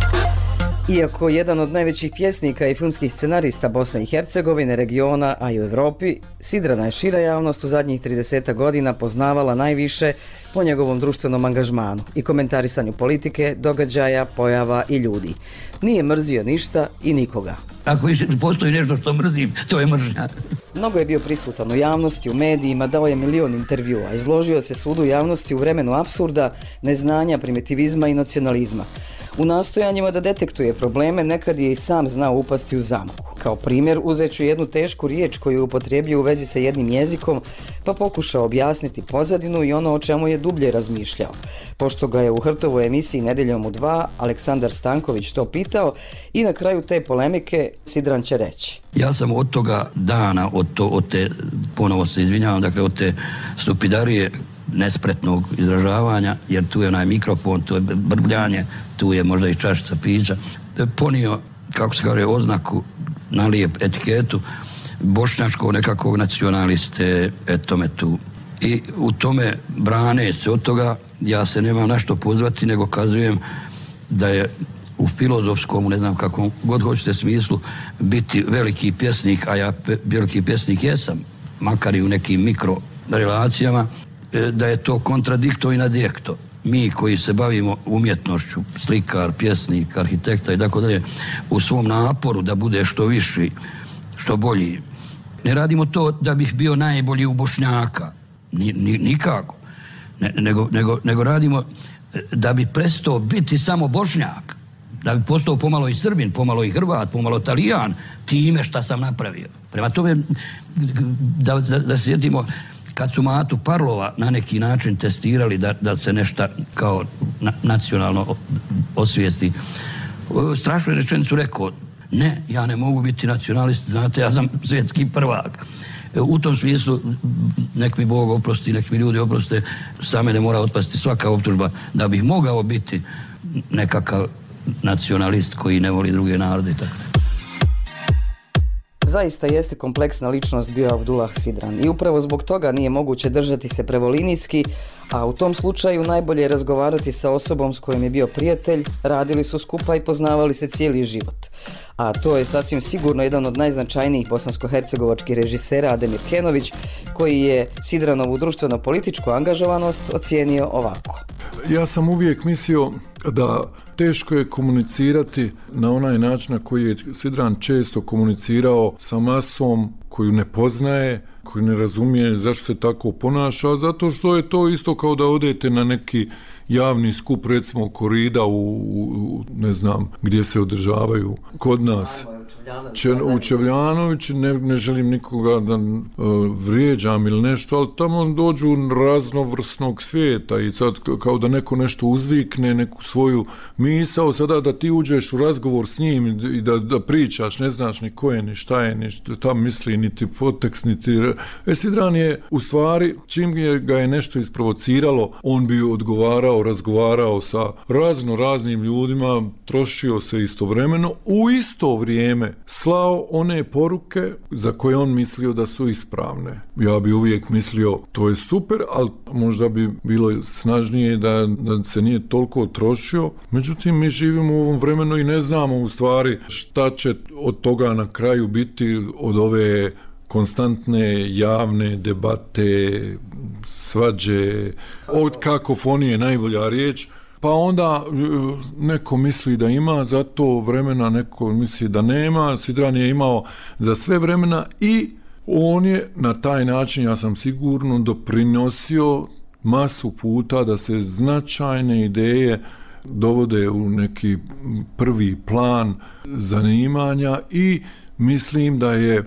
S4: Iako jedan od najvećih pjesnika i filmskih scenarista Bosne i Hercegovine, regiona, a i u Evropi, Sidrana je šira javnost u zadnjih 30 godina poznavala najviše po njegovom društvenom angažmanu i komentarisanju politike, događaja, pojava i ljudi. Nije mrzio ništa i nikoga.
S10: Ako postoji nešto što mrzim, to je mržnja.
S4: Mnogo je bio prisutan u javnosti, u medijima, dao je milion intervjua, izložio se sudu javnosti u vremenu apsurda, neznanja, primitivizma i nacionalizma. U nastojanjima da detektuje probleme, nekad je i sam znao upasti u zamku. Kao primjer, uzet ću jednu tešku riječ koju je upotrijebio u vezi sa jednim jezikom, pa pokušao objasniti pozadinu i ono o čemu je dublje razmišljao. Pošto ga je u Hrtovoj emisiji Nedeljom u 2 Aleksandar Stanković to pitao i na kraju te polemike Sidran će reći.
S10: Ja sam od toga dana, od te, ponovo se izvinjavam, dakle od te stupidarije nespretnog izražavanja, jer tu je onaj mikrofon, tu je brbljanje, tu je možda i čašica pića, ponio, kako se kaže, oznaku na lijep etiketu bošnjačkog nekakvog nacionaliste, etome tu. I u tome brane se od toga, ja se nemam na što pozvati, nego kazujem da je u filozofskom, ne znam kakvom god hoćete smislu, biti veliki pjesnik, a ja veliki pjesnik jesam, makar i u nekim mikro relacijama, da je to kontradikto i nadjekto. Mi koji se bavimo umjetnošću, slikar, pjesnik, arhitekta i tako dalje, u svom naporu da bude što viši, što bolji. Ne radimo to da bih bio najbolji u Bošnjaka, nikako. Nego radimo da bi prestao biti samo Bošnjak, da bi postao pomalo i Srbin, pomalo i Hrvat, pomalo Talijan, time šta sam napravio. Prema tome, da se sjetimo, kad su Matu Parlova na neki način testirali da se nešto kao nacionalno osvijesti, strašno rečenicu rekao, ne, ja ne mogu biti nacionalist, znate, ja sam svjetski prvak. U tom smislu, nek mi Bog oprosti, nek mi ljudi oproste, sa mene mora otpasti svaka optužba da bih mogao biti nekakav nacionalist koji ne voli druge narode i tako.
S4: Zaista jeste kompleksna ličnost bio Abdullah Sidran i upravo zbog toga nije moguće držati se prevolinijski, a u tom slučaju najbolje je razgovarati sa osobom s kojom je bio prijatelj, radili su skupa i poznavali se cijeli život. A to je sasvim sigurno jedan od najznačajnijih bosansko-hercegovačkih režisera Ademir Kenović, koji je Sidranovu društveno-političku angažovanost ocijenio ovako.
S25: Ja sam uvijek mislio da teško je komunicirati na onaj način na koji je Sidran često komunicirao sa masom koju ne poznaje, koji ne razumije zašto se tako ponaša, zato što je to isto kao da odete na neki javni skup, recimo korida u ne znam gdje se održavaju kod nas. U Čevljanović, ne želim nikoga da vrijeđam ili nešto, ali tamo dođu raznovrsnog svijeta i sad kao da neko nešto uzvikne, neku svoju misao, sada da ti uđeš u razgovor s njim i da pričaš, ne znaš ni ko je, ni šta je, ni šta tam misli, niti podtekst, niti... Sidran je, u stvari, čim ga je nešto isprovociralo, on bi odgovarao, razgovarao sa raznim ljudima, trošio se istovremeno, u isto vrijeme slao one poruke za koje on mislio da su ispravne. Ja bi uvijek mislio to je super, ali možda bi bilo snažnije da se nije toliko trošio. Međutim, mi živimo u ovom vremenu i ne znamo u stvari šta će od toga na kraju biti, od ove konstantne javne debate, svađe, od kakofonije najbolja riječ. Pa onda neko misli da ima za to vremena, neko misli da nema. Sidran je imao za sve vremena i on je na taj način, ja sam sigurno, doprinosio masu puta da se značajne ideje dovode u neki prvi plan zanimanja i mislim da je,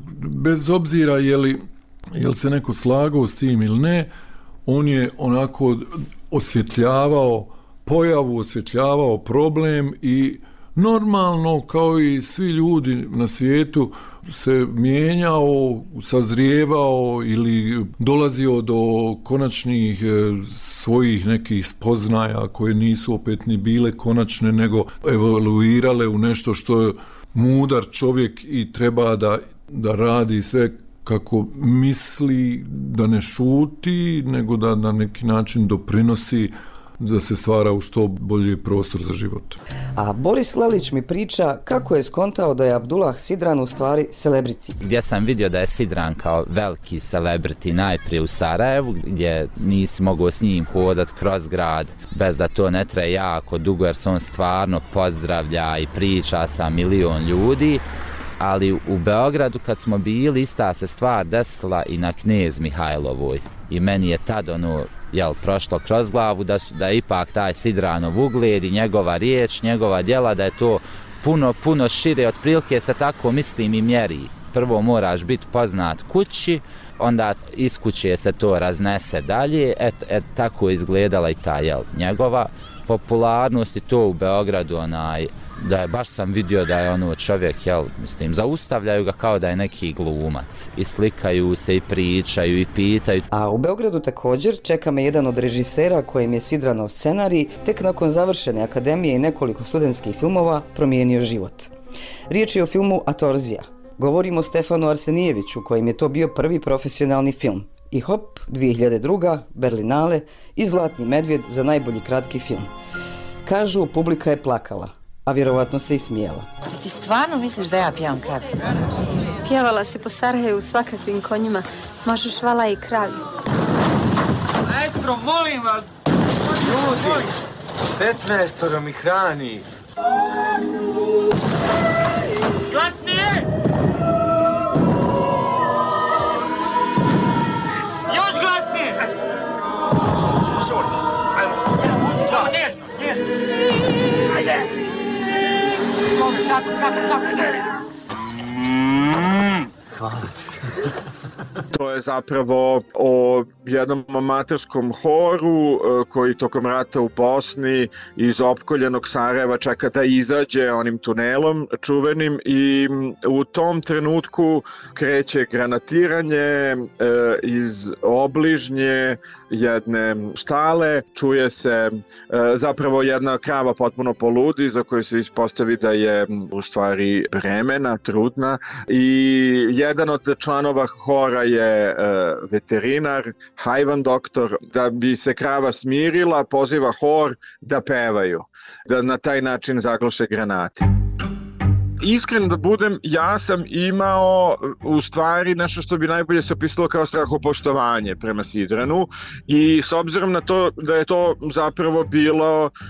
S25: bez obzira jel se neko slagao s tim ili ne, on je onako osvjetljavao pojavu, osvjetljavao problem i normalno, kao i svi ljudi na svijetu, se mijenjao, sazrijevao ili dolazio do konačnih svojih nekih spoznaja koje nisu opet ni bile konačne, nego evoluirale u nešto što je mudar čovjek i treba da radi sve kako misli, da ne šuti, nego da na neki način doprinosi da se stvara u što bolji prostor za život.
S4: A Boris Lelić mi priča kako je skontao da je Abdullah Sidran u stvari celebrity.
S26: Gdje sam vidio da je Sidran kao veliki celebrity najprije u Sarajevu, gdje nisi mogao s njim hodat kroz grad bez da to ne traje jako dugo, jer se on stvarno pozdravlja i priča sa milion ljudi. Ali u Beogradu kad smo bili, ista se stvar desila i na Knez Mihajlovoj. I meni je tad prošlo kroz glavu da je ipak taj Sidranov ugled i njegova riječ, njegova djela, da je to puno šire, otprilike se tako mislim i mjeri. Prvo moraš biti poznat kući, onda iz kuće se to raznese dalje, tako je izgledala i ta njegova popularnost i to u Beogradu da je, baš sam vidio da je čovjek, zaustavljaju ga kao da je neki glumac i slikaju se i pričaju i pitaju.
S4: A u Beogradu također čeka me jedan od režisera kojem je Sidranov scenarij tek nakon završene akademije i nekoliko studentskih filmova promijenio život. Riječ je o filmu Atorzija. Govorimo o Stefanu Arsenijeviću kojem je to bio prvi profesionalni film. I hop, 2002. Berlinale i Zlatni medvjed za najbolji kratki film. Kažu, publika je plakala, a vjerovatno se i smijela.
S11: Ti stvarno misliš da ja pjevam kravi? Pjevala se po Sarajevu svakakvim konjima, možeš vala i kravi.
S12: Maestro, molim vas! Ljudi, 15 mi hrani. Glasnije! Još glasnije! Ajmo, samo nježno. Ajde! Tako. Hvala ti.
S14: To je zapravo o jednom amaterskom horu koji tokom rata u Bosni iz opkoljenog Sarajeva čeka da izađe onim tunelom čuvenim i u tom trenutku kreće granatiranje iz obližnje jedne štale, čuje se zapravo jedna krava potpuno poludi za koju se ispostavi da je u stvari bremena, trudna i jedan od članova hora je veterinar, hajvan doktor. Da bi se krava smirila, poziva hor da pevaju, da na taj način zagloše granate. Iskren da budem, ja sam imao u stvari nešto što bi najbolje se opisalo kao strahopoštovanje prema Sidranu i s obzirom na to da je to zapravo bilo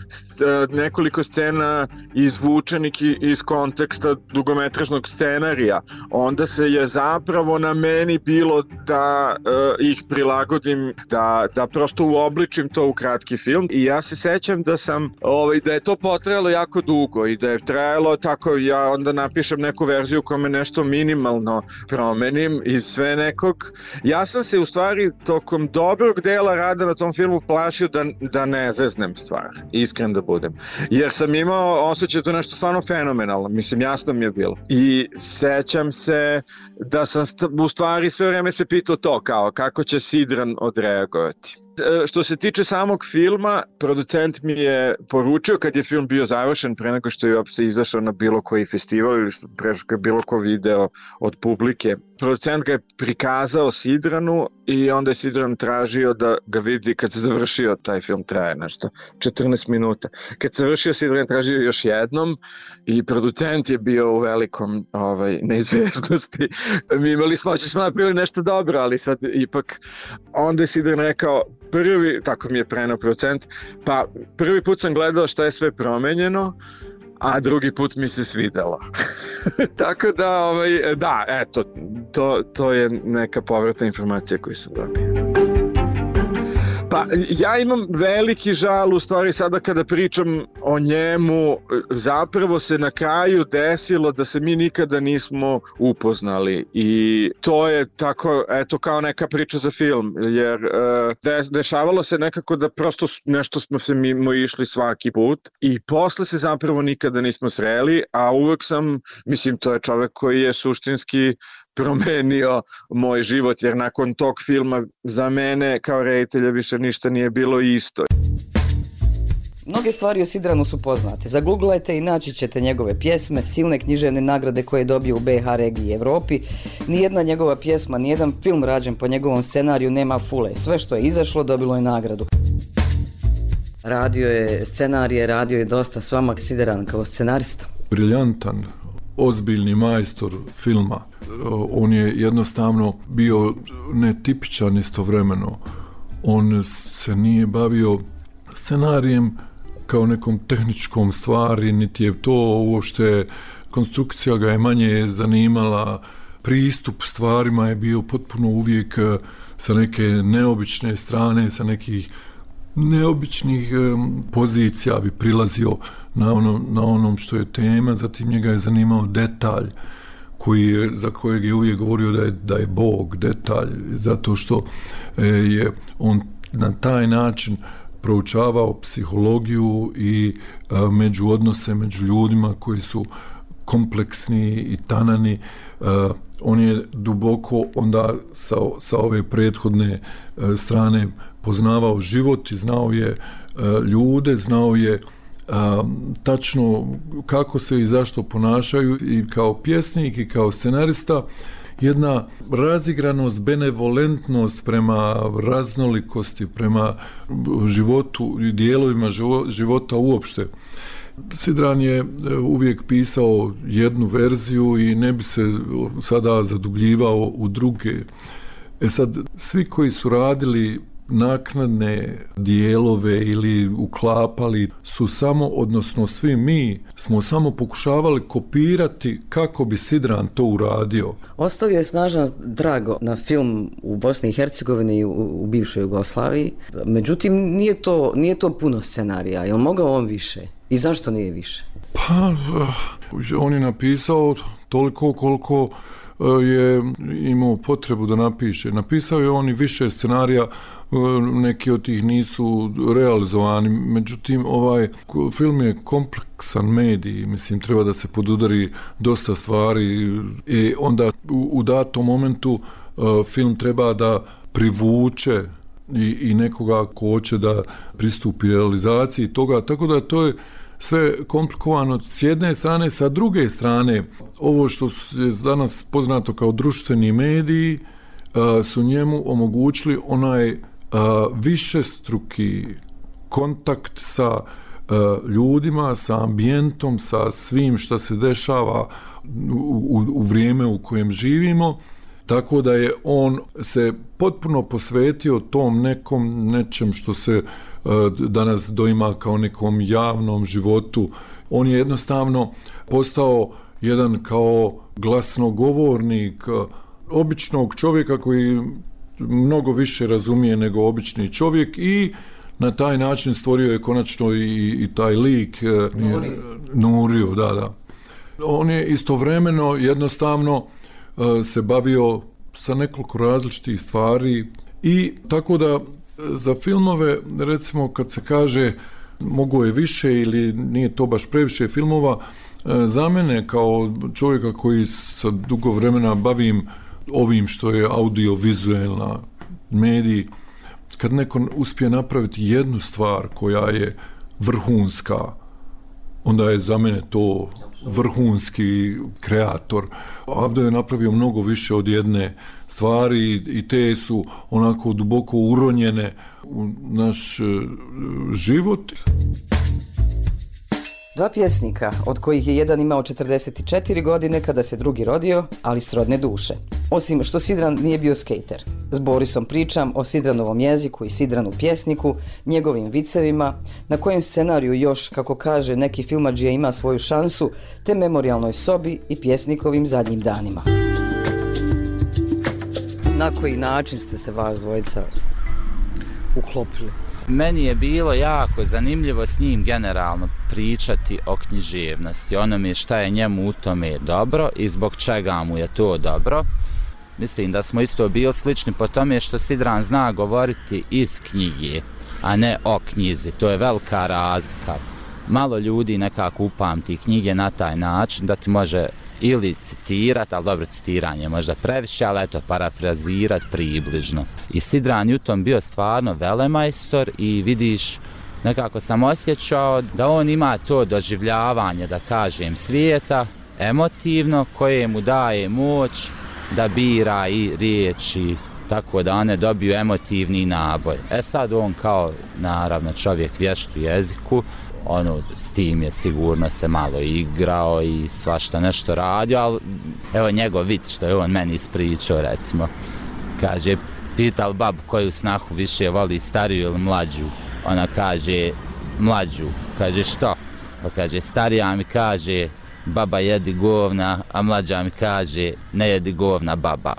S14: nekoliko scena izvučenih iz konteksta dugometražnog scenarija. Onda se je zapravo na meni bilo da ih prilagodim, da prosto uobličim to u kratki film. I ja se sećam da je to potrajalo jako dugo i da je trajalo tako, ja onda napišem neku verziju kome nešto minimalno promenim iz sve nekog. Ja sam se u stvari tokom dobrog dela rada na tom filmu plašio da ne zeznem stvar, iskren da budem. Jer sam imao osjećaj da nešto stvarno fenomenalno, mislim jasno mi je bilo. I sećam se da sam u stvari sve vreme se pitao to kao kako će Sidran odreagovati. Što se tiče samog filma, producent mi je poručio kad je film bio završen pre nego što je uopšte izašao na bilo koji festival ili pre što je bilo ko video od publike. Producent ga je prikazao Sidranu i onda je Sidran tražio da ga vidi kad se završio, taj film traje nešto 14 minuta. Kad se završio, Sidran je tražio još jednom i producent je bio u velikom neizvjesnosti. Mi imali smo napravili nešto dobro, ali sad ipak onda je Sidran rekao tako mi je prenao producent, pa prvi put sam gledao šta je sve promenjeno, a drugi put mi se svidelo. Tako da, eto, to je neka povratna informacija koju sam dobio. Pa ja imam veliki žal u stvari sada kada pričam o njemu, zapravo se na kraju desilo da se mi nikada nismo upoznali i to je tako, eto, kao neka priča za film, jer dešavalo se nekako da prosto nešto smo se mimo išli svaki put i posle se zapravo nikada nismo sreli, a uvek mislim, to je čovek koji je suštinski promenio moj život, jer nakon tog filma za mene kao reditelja više ništa nije bilo isto.
S4: Mnoge stvari o Sidranu su poznate. Zaguglajte i naći ćete njegove pjesme, silne književne nagrade koje je dobio u BiH regiji i Evropi. Nijedna njegova pjesma, nijedan film rađen po njegovom scenariju nema fule. Sve što je izašlo dobilo je nagradu. Radio je scenarije, radio je dosta s vama Sidran kao scenarista.
S25: Briljantan, ozbiljni majstor filma. On je jednostavno bio netipičan istovremeno. On se nije bavio scenarijem kao nekom tehničkom stvari, niti je to uopšte, konstrukcija ga je manje zanimala, pristup stvarima je bio potpuno uvijek sa neke neobične strane, sa nekih neobičnih pozicija bi prilazio na onom što je tema, zatim njega je zanimao detalj za kojeg je uvijek govorio da je Bog detalj, zato što je on na taj način proučavao psihologiju i međuodnose među ljudima koji su kompleksni i tanani. On je duboko onda sa ove prethodne strane poznavao život i znao je ljude, znao je tačno kako se i zašto ponašaju i kao pjesnik i kao scenarista jedna razigranost, benevolentnost prema raznolikosti, prema životu i dijelovima života uopšte. Sidran je uvijek pisao jednu verziju i ne bi se sada zadubljivao u druge. Sad, svi koji su radili naknadne dijelove ili uklapali su samo, odnosno svi mi smo samo pokušavali kopirati kako bi Sidran to uradio.
S4: Ostavio je snažan trago na film u Bosni i Hercegovini i u bivšoj Jugoslaviji. Međutim, nije to puno scenarija. Je li mogao on više? I zašto nije više?
S25: Pa, on je napisao toliko koliko je imao potrebu da napiše. Napisao je on i više scenarija, neki od tih nisu realizovani, međutim ovaj film je kompleksan medij, mislim treba da se podudari dosta stvari i onda u datom momentu film treba da privuče i nekoga ko hoće da pristupi realizaciji toga, tako da to je sve komplikovano s jedne strane, sa druge strane ovo što je danas poznato kao društveni mediji su njemu omogućili onaj višestruki kontakt sa ljudima, sa ambijentom, sa svim što se dešava u vrijeme u kojem živimo, tako da je on se potpuno posvetio tom nečem što se danas doima kao nekom javnom životu. On je jednostavno postao jedan kao glasnogovornik običnog čovjeka koji mnogo više razumije nego obični čovjek i na taj način stvorio je konačno i taj lik Nuriju, da. On je istovremeno jednostavno se bavio sa nekoliko različitih stvari i tako da za filmove, recimo kad se kaže mogo je više ili nije to baš previše filmova, za mene kao čovjeka koji sa dugo vremena bavim ovim što je audiovizualna medij, kad neko uspije napraviti jednu stvar koja je vrhunska, onda je za mene to vrhunski kreator. Avdo je napravio mnogo više od jedne stvari i te su onako duboko uronjene u naš život.
S4: Dva pjesnika, od kojih je jedan imao 44 godine kada se drugi rodio, ali srodne duše. Osim što Sidran nije bio skejter. S Borisom pričam o Sidranovom jeziku i Sidranu pjesniku, njegovim vicevima, na kojem scenariju još, kako kaže, neki filmadžija ima svoju šansu, te memorijalnoj sobi i pjesnikovim zadnjim danima. Na koji način ste se vas dvojica uklopili?
S26: Meni je bilo jako zanimljivo s njim generalno pričati o književnosti, onome šta je njemu u tome dobro i zbog čega mu je to dobro. Mislim da smo isto bili slični po tome što Sidran zna govoriti iz knjige, a ne o knjizi. To je velika razlika. Malo ljudi nekako upamti knjige na taj način da ti može ili citirati, ali dobro, citiranje možda previše, ali eto, parafrazirati približno. I Sidran je u tom bio stvarno velemajstor i vidiš, nekako sam osjećao da on ima to doživljavanje, da kažem, svijeta, emotivno, koje mu daje moć da bira i riječi, tako da one dobiju emotivni naboj. Sad on kao, naravno, čovjek vješt u jeziku, s tim je sigurno se malo igrao i svašta nešto radio, ali evo njegov vic što je on meni ispričao, recimo, kaže, pital babu koju snahu više voli, stariju ili mlađu. Ona kaže, mlađu. Kaže, što? Pa kaže, starija mi kaže, baba jedi govna, a mlađa mi kaže, ne jedi govna baba.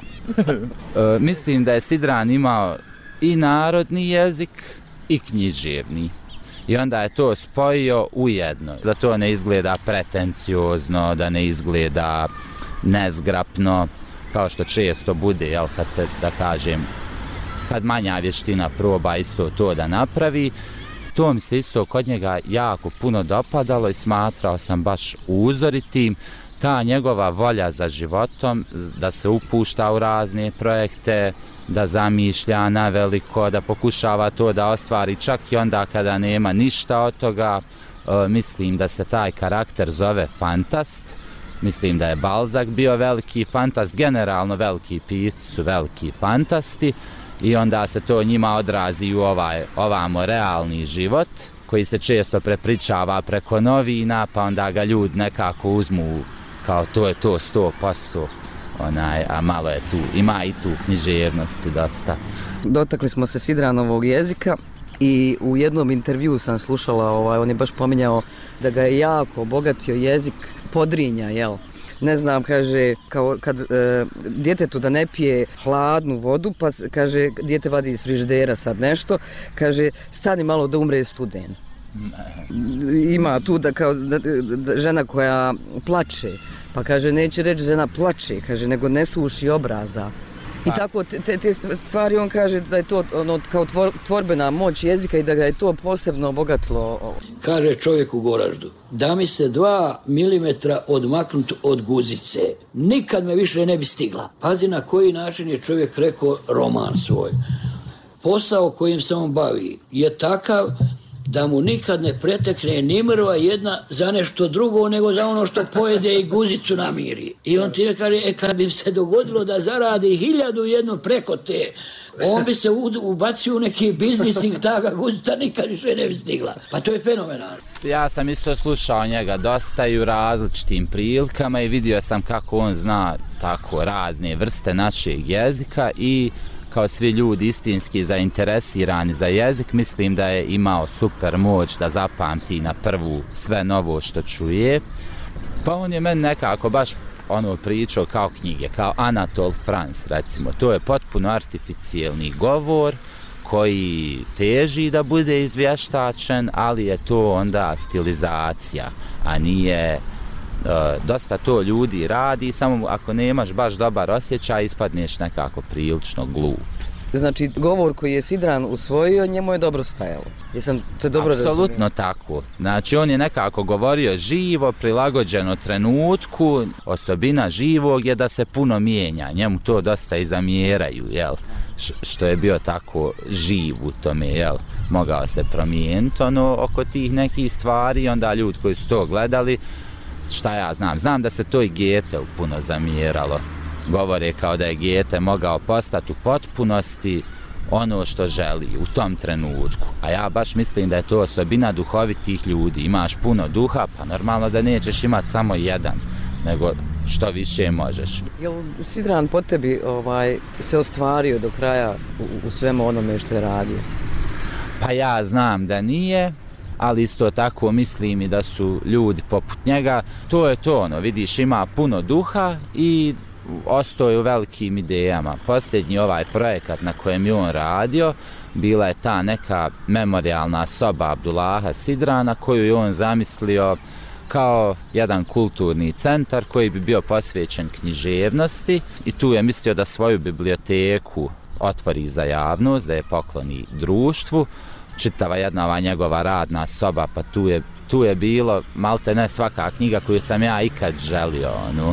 S26: Mislim da je Sidran imao i narodni jezik i književni. I onda je to spojio u jedno. Da to ne izgleda pretenciozno, da ne izgleda nezgrapno, kao što često bude, jel, kad se, da kažem, kad manja vještina proba isto to da napravi. To mi se isto kod njega jako puno dopadalo i smatrao sam baš uzoritim. Ta njegova volja za životom, da se upušta u razne projekte, da zamišlja na veliko, da pokušava to da ostvari čak i onda kada nema ništa od toga. Mislim da se taj karakter zove fantast. Mislim da je Balzac bio veliki fantast, generalno veliki pisci su veliki fantasti i onda se to njima odrazi u ovamo realni život koji se često prepričava preko novina, pa onda ga ljudi nekako uzmu kao to je to 100%, a malo je tu, ima i tu književnosti dosta.
S4: Dotakli smo se Sidranovog jezika i u jednom intervjuu sam slušala, on je baš pominjao da ga je jako obogatio jezik Podrinja, jel? Ne znam, kaže, kao kad djetetu da ne pije hladnu vodu, pa kaže, dijete vadi iz frižidera sad nešto, kaže, stani malo da umre studen. Ima tu da kao žena koja plače, pa kaže, neće reći žena plače, kaže, nego ne suši obraza. I tako te stvari on kaže da je to kao tvorbena moć jezika i da ga je to posebno obogatilo.
S7: Kaže čovjek u Goraždu, da mi se 2 milimetra odmaknut od guzice, nikad me više ne bi stigla. Pazi na koji način je čovjek rekao roman svoj. Posao kojim se on bavi je takav da mu nikad ne pretekne ni mrva jedna za nešto drugo nego za ono što pojede i guzicu namiri. I on ti kaže, kad bi se dogodilo da zaradi 1001 preko te, on bi se ubacio u neki biznis i ta guzica nikad više ne bi stigla. Pa to je fenomenalno.
S26: Ja sam isto slušao njega dosta i u različitim prilikama i vidio sam kako on zna tako razne vrste našeg jezika i kao svi ljudi istinski zainteresirani za jezik, mislim da je imao super moć da zapamti na prvu sve novo što čuje. Pa on je meni nekako baš pričao kao knjige, kao Anatole France recimo. To je potpuno artificijelni govor koji teži da bude izvještačen, ali je to onda stilizacija, a nije... dosta to ljudi radi, samo ako nemaš baš dobar osjećaj, ispadneš nekako prilično glup.
S4: Znači, govor koji je Sidran usvojio, njemu je dobro stajalo. Jesam to dobro razumio?
S26: Apsolutno tako. Znači, on je nekako govorio živo, prilagođeno trenutku. Osobina živog je da se puno mijenja. Njemu to dosta i zamjeraju, jel? Što je bio tako živ u tome, jel? Mogao se promijeniti oko tih nekih stvari, onda ljudi koji su to gledali, šta ja znam da se to i Goetheu puno zamjeralo. Govore kao da je Goethe mogao postati u potpunosti ono što želi u tom trenutku. A ja baš mislim da je to osobina duhovitih ljudi. Imaš puno duha, pa normalno da nećeš imati samo jedan, nego što više možeš.
S4: Jel Sidran po tebi se ostvario do kraja u svemu onome što je radio?
S26: Pa ja znam da nije, ali isto tako mislim i da su ljudi poput njega. To je to, vidiš, ima puno duha i ostao u velikim idejama. Posljednji ovaj projekat na kojem je on radio, bila je ta neka memorijalna soba Abdullaha Sidrana koju je on zamislio kao jedan kulturni centar koji bi bio posvećen književnosti i tu je mislio da svoju biblioteku otvori za javnost, da je pokloni društvu. Čitava jedna ova njegova radna soba, pa tu je bilo malte ne svaka knjiga koju sam ja ikad želio.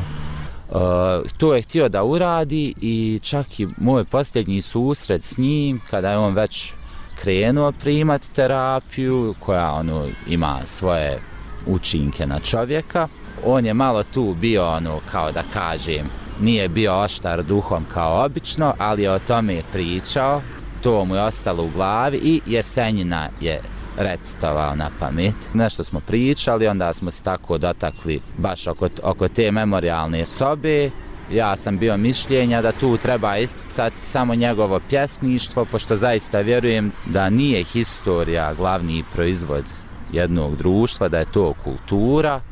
S26: To je htio da uradi i čak i moj posljednji susret s njim, kada je on već krenuo primati terapiju, koja ima svoje učinke na čovjeka, on je malo tu bio, kao da kažem, nije bio oštar duhom kao obično, ali je o tome pričao, to mu je ostalo u glavi i Jesenjina je recitovao na pamet. Nešto smo pričali, onda smo se tako dotakli baš oko te memorijalne sobe. Ja sam bio mišljenja da tu treba isticati samo njegovo pjesništvo, pošto zaista vjerujem da nije historija glavni proizvod jednog društva, da je to kultura,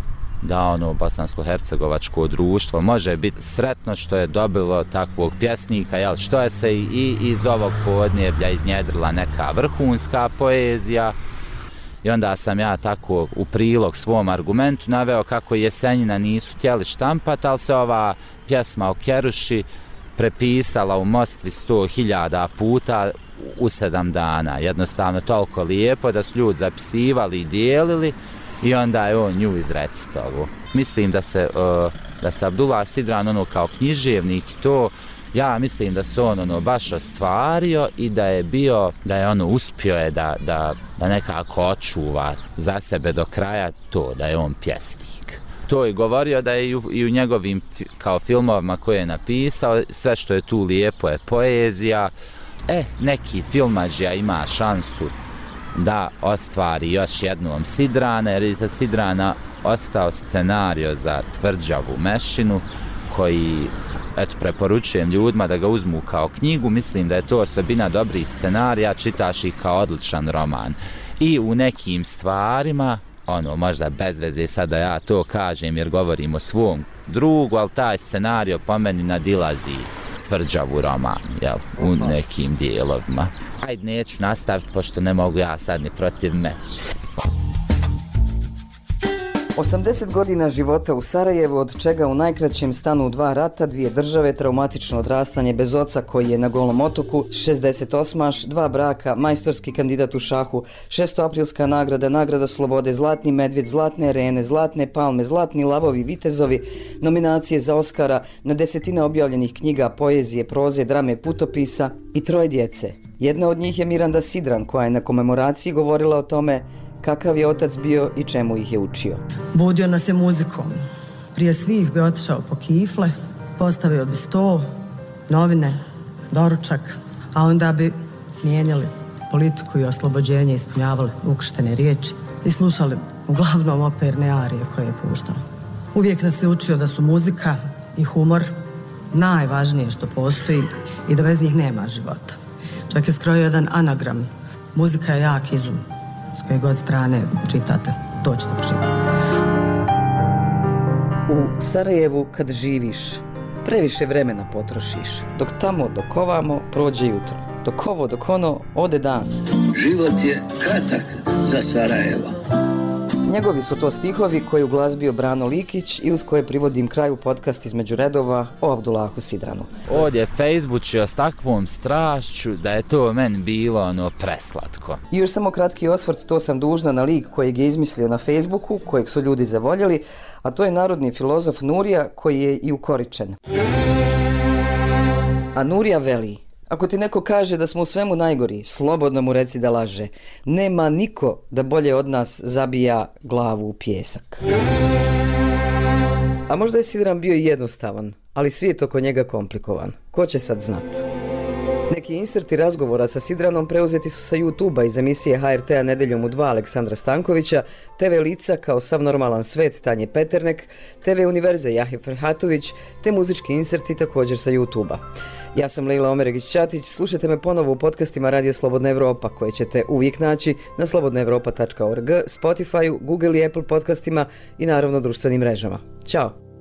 S26: da bosansko-hercegovačko društvo može biti sretno što je dobilo takvog pjesnika, što je se i iz ovog podneblja iznjedrila neka vrhunska poezija. I onda sam ja tako u prilog svom argumentu naveo kako Jesenjina nisu htjeli štampati, ali se ova pjesma o Keruši prepisala u Moskvi 100.000 puta u 7 dana. Jednostavno toliko lijepo da su ljudi zapisivali i dijelili i onda je on nju izrecitovao. Mislim da se Abdullah Sidran kao književnik to, ja mislim da se on baš ostvario i da je uspio je da nekako očuva za sebe do kraja to da je on pjesnik. To je govorio da je i u njegovim kao filmovima koje je napisao, sve što je tu lijepo je poezija. Neki filmađija ima šansu da ostvari još jednom Sidrana, jer je za Sidrana ostao scenario za Tvrđavu Mešinu, koji preporučujem ljudima da ga uzmu kao knjigu. Mislim da je to osobina dobrih scenarija, čitaš ih kao odličan roman. I u nekim stvarima, možda bez veze sada ja to kažem jer govorim o svom drugu, ali taj scenario po meni nadilazi Tvrđavu roman, u nekim dijelovima. Ajde, neću nastaviti, pošto ne mogu ja sad ni protiv Meši.
S4: 80 godina života u Sarajevu, od čega u najkraćem stanu 2 rata, 2 države, traumatično odrastanje bez oca koji je na Golom otoku, 68-aš, 2 braka, majstorski kandidat u šahu, 600-aprilska nagrada, nagrada slobode, Zlatni medvjed, Zlatne arene, Zlatne palme, Zlatni lavovi, Vitezovi, nominacije za Oskara, na desetine objavljenih knjiga, poezije, proze, drame, putopisa i 3 djece. Jedna od njih je Miranda Sidran, koja je na komemoraciji govorila o tome kakav je otac bio i čemu ih je učio.
S13: Budio nas je muzikom. Prije svih bi otišao po kifle, postavio bi sto, novine, doručak, a onda bi mijenjali politiku i oslobođenje, ispunjavali ukrštene riječi i slušali uglavnom operne arije koje je puštao. Uvijek nas je učio da su muzika, i humor najvažnije što postoji i da bez njih nema života. Čak je skrojio jedan anagram. Muzika je jak izum. S koje god strane čitate, to ćete pročitati.
S4: U Sarajevu kad živiš, previše vremena potrošiš. Dok tamo, dok ovamo, prođe jutro. Dok ovo, dok ono, ode dan.
S7: Život je kratak za Sarajeva.
S4: Njegovi su to stihovi koje uglazbio Brano Likić i uz koje privodim kraju podcast Između redova o Abdulahu Sidranu.
S26: Ovdje Facebookio s takvom strašću da je to meni bilo preslatko.
S4: I još samo kratki osvrt, to sam dužna na lik kojeg je izmislio na Facebooku, kojeg su ljudi zavoljeli, a to je narodni filozof Nurija koji je i ukoričen. A Nurija veli: ako ti neko kaže da smo u svemu najgori, slobodno mu reci da laže. Nema niko da bolje od nas zabija glavu u pijesak. A možda je Sidran bio jednostavan, ali svijet oko njega komplikovan. Ko će sad znat? Neki inserti razgovora sa Sidranom preuzeti su sa YouTube-a iz emisije HRT-a Nedeljom u 2 Aleksandra Stankovića, TV Lica kao sav normalan svet Tanje Peternek, TV Univerze Jahe Ferhatović, te muzički inserti također sa YouTube-a. Ja sam Lejla Omeregić-Ćatić, slušajte me ponovo u podcastima Radio Slobodna Evropa koje ćete uvijek naći na slobodnaevropa.org, Spotify, Google i Apple podcastima i naravno društvenim mrežama. Ćao!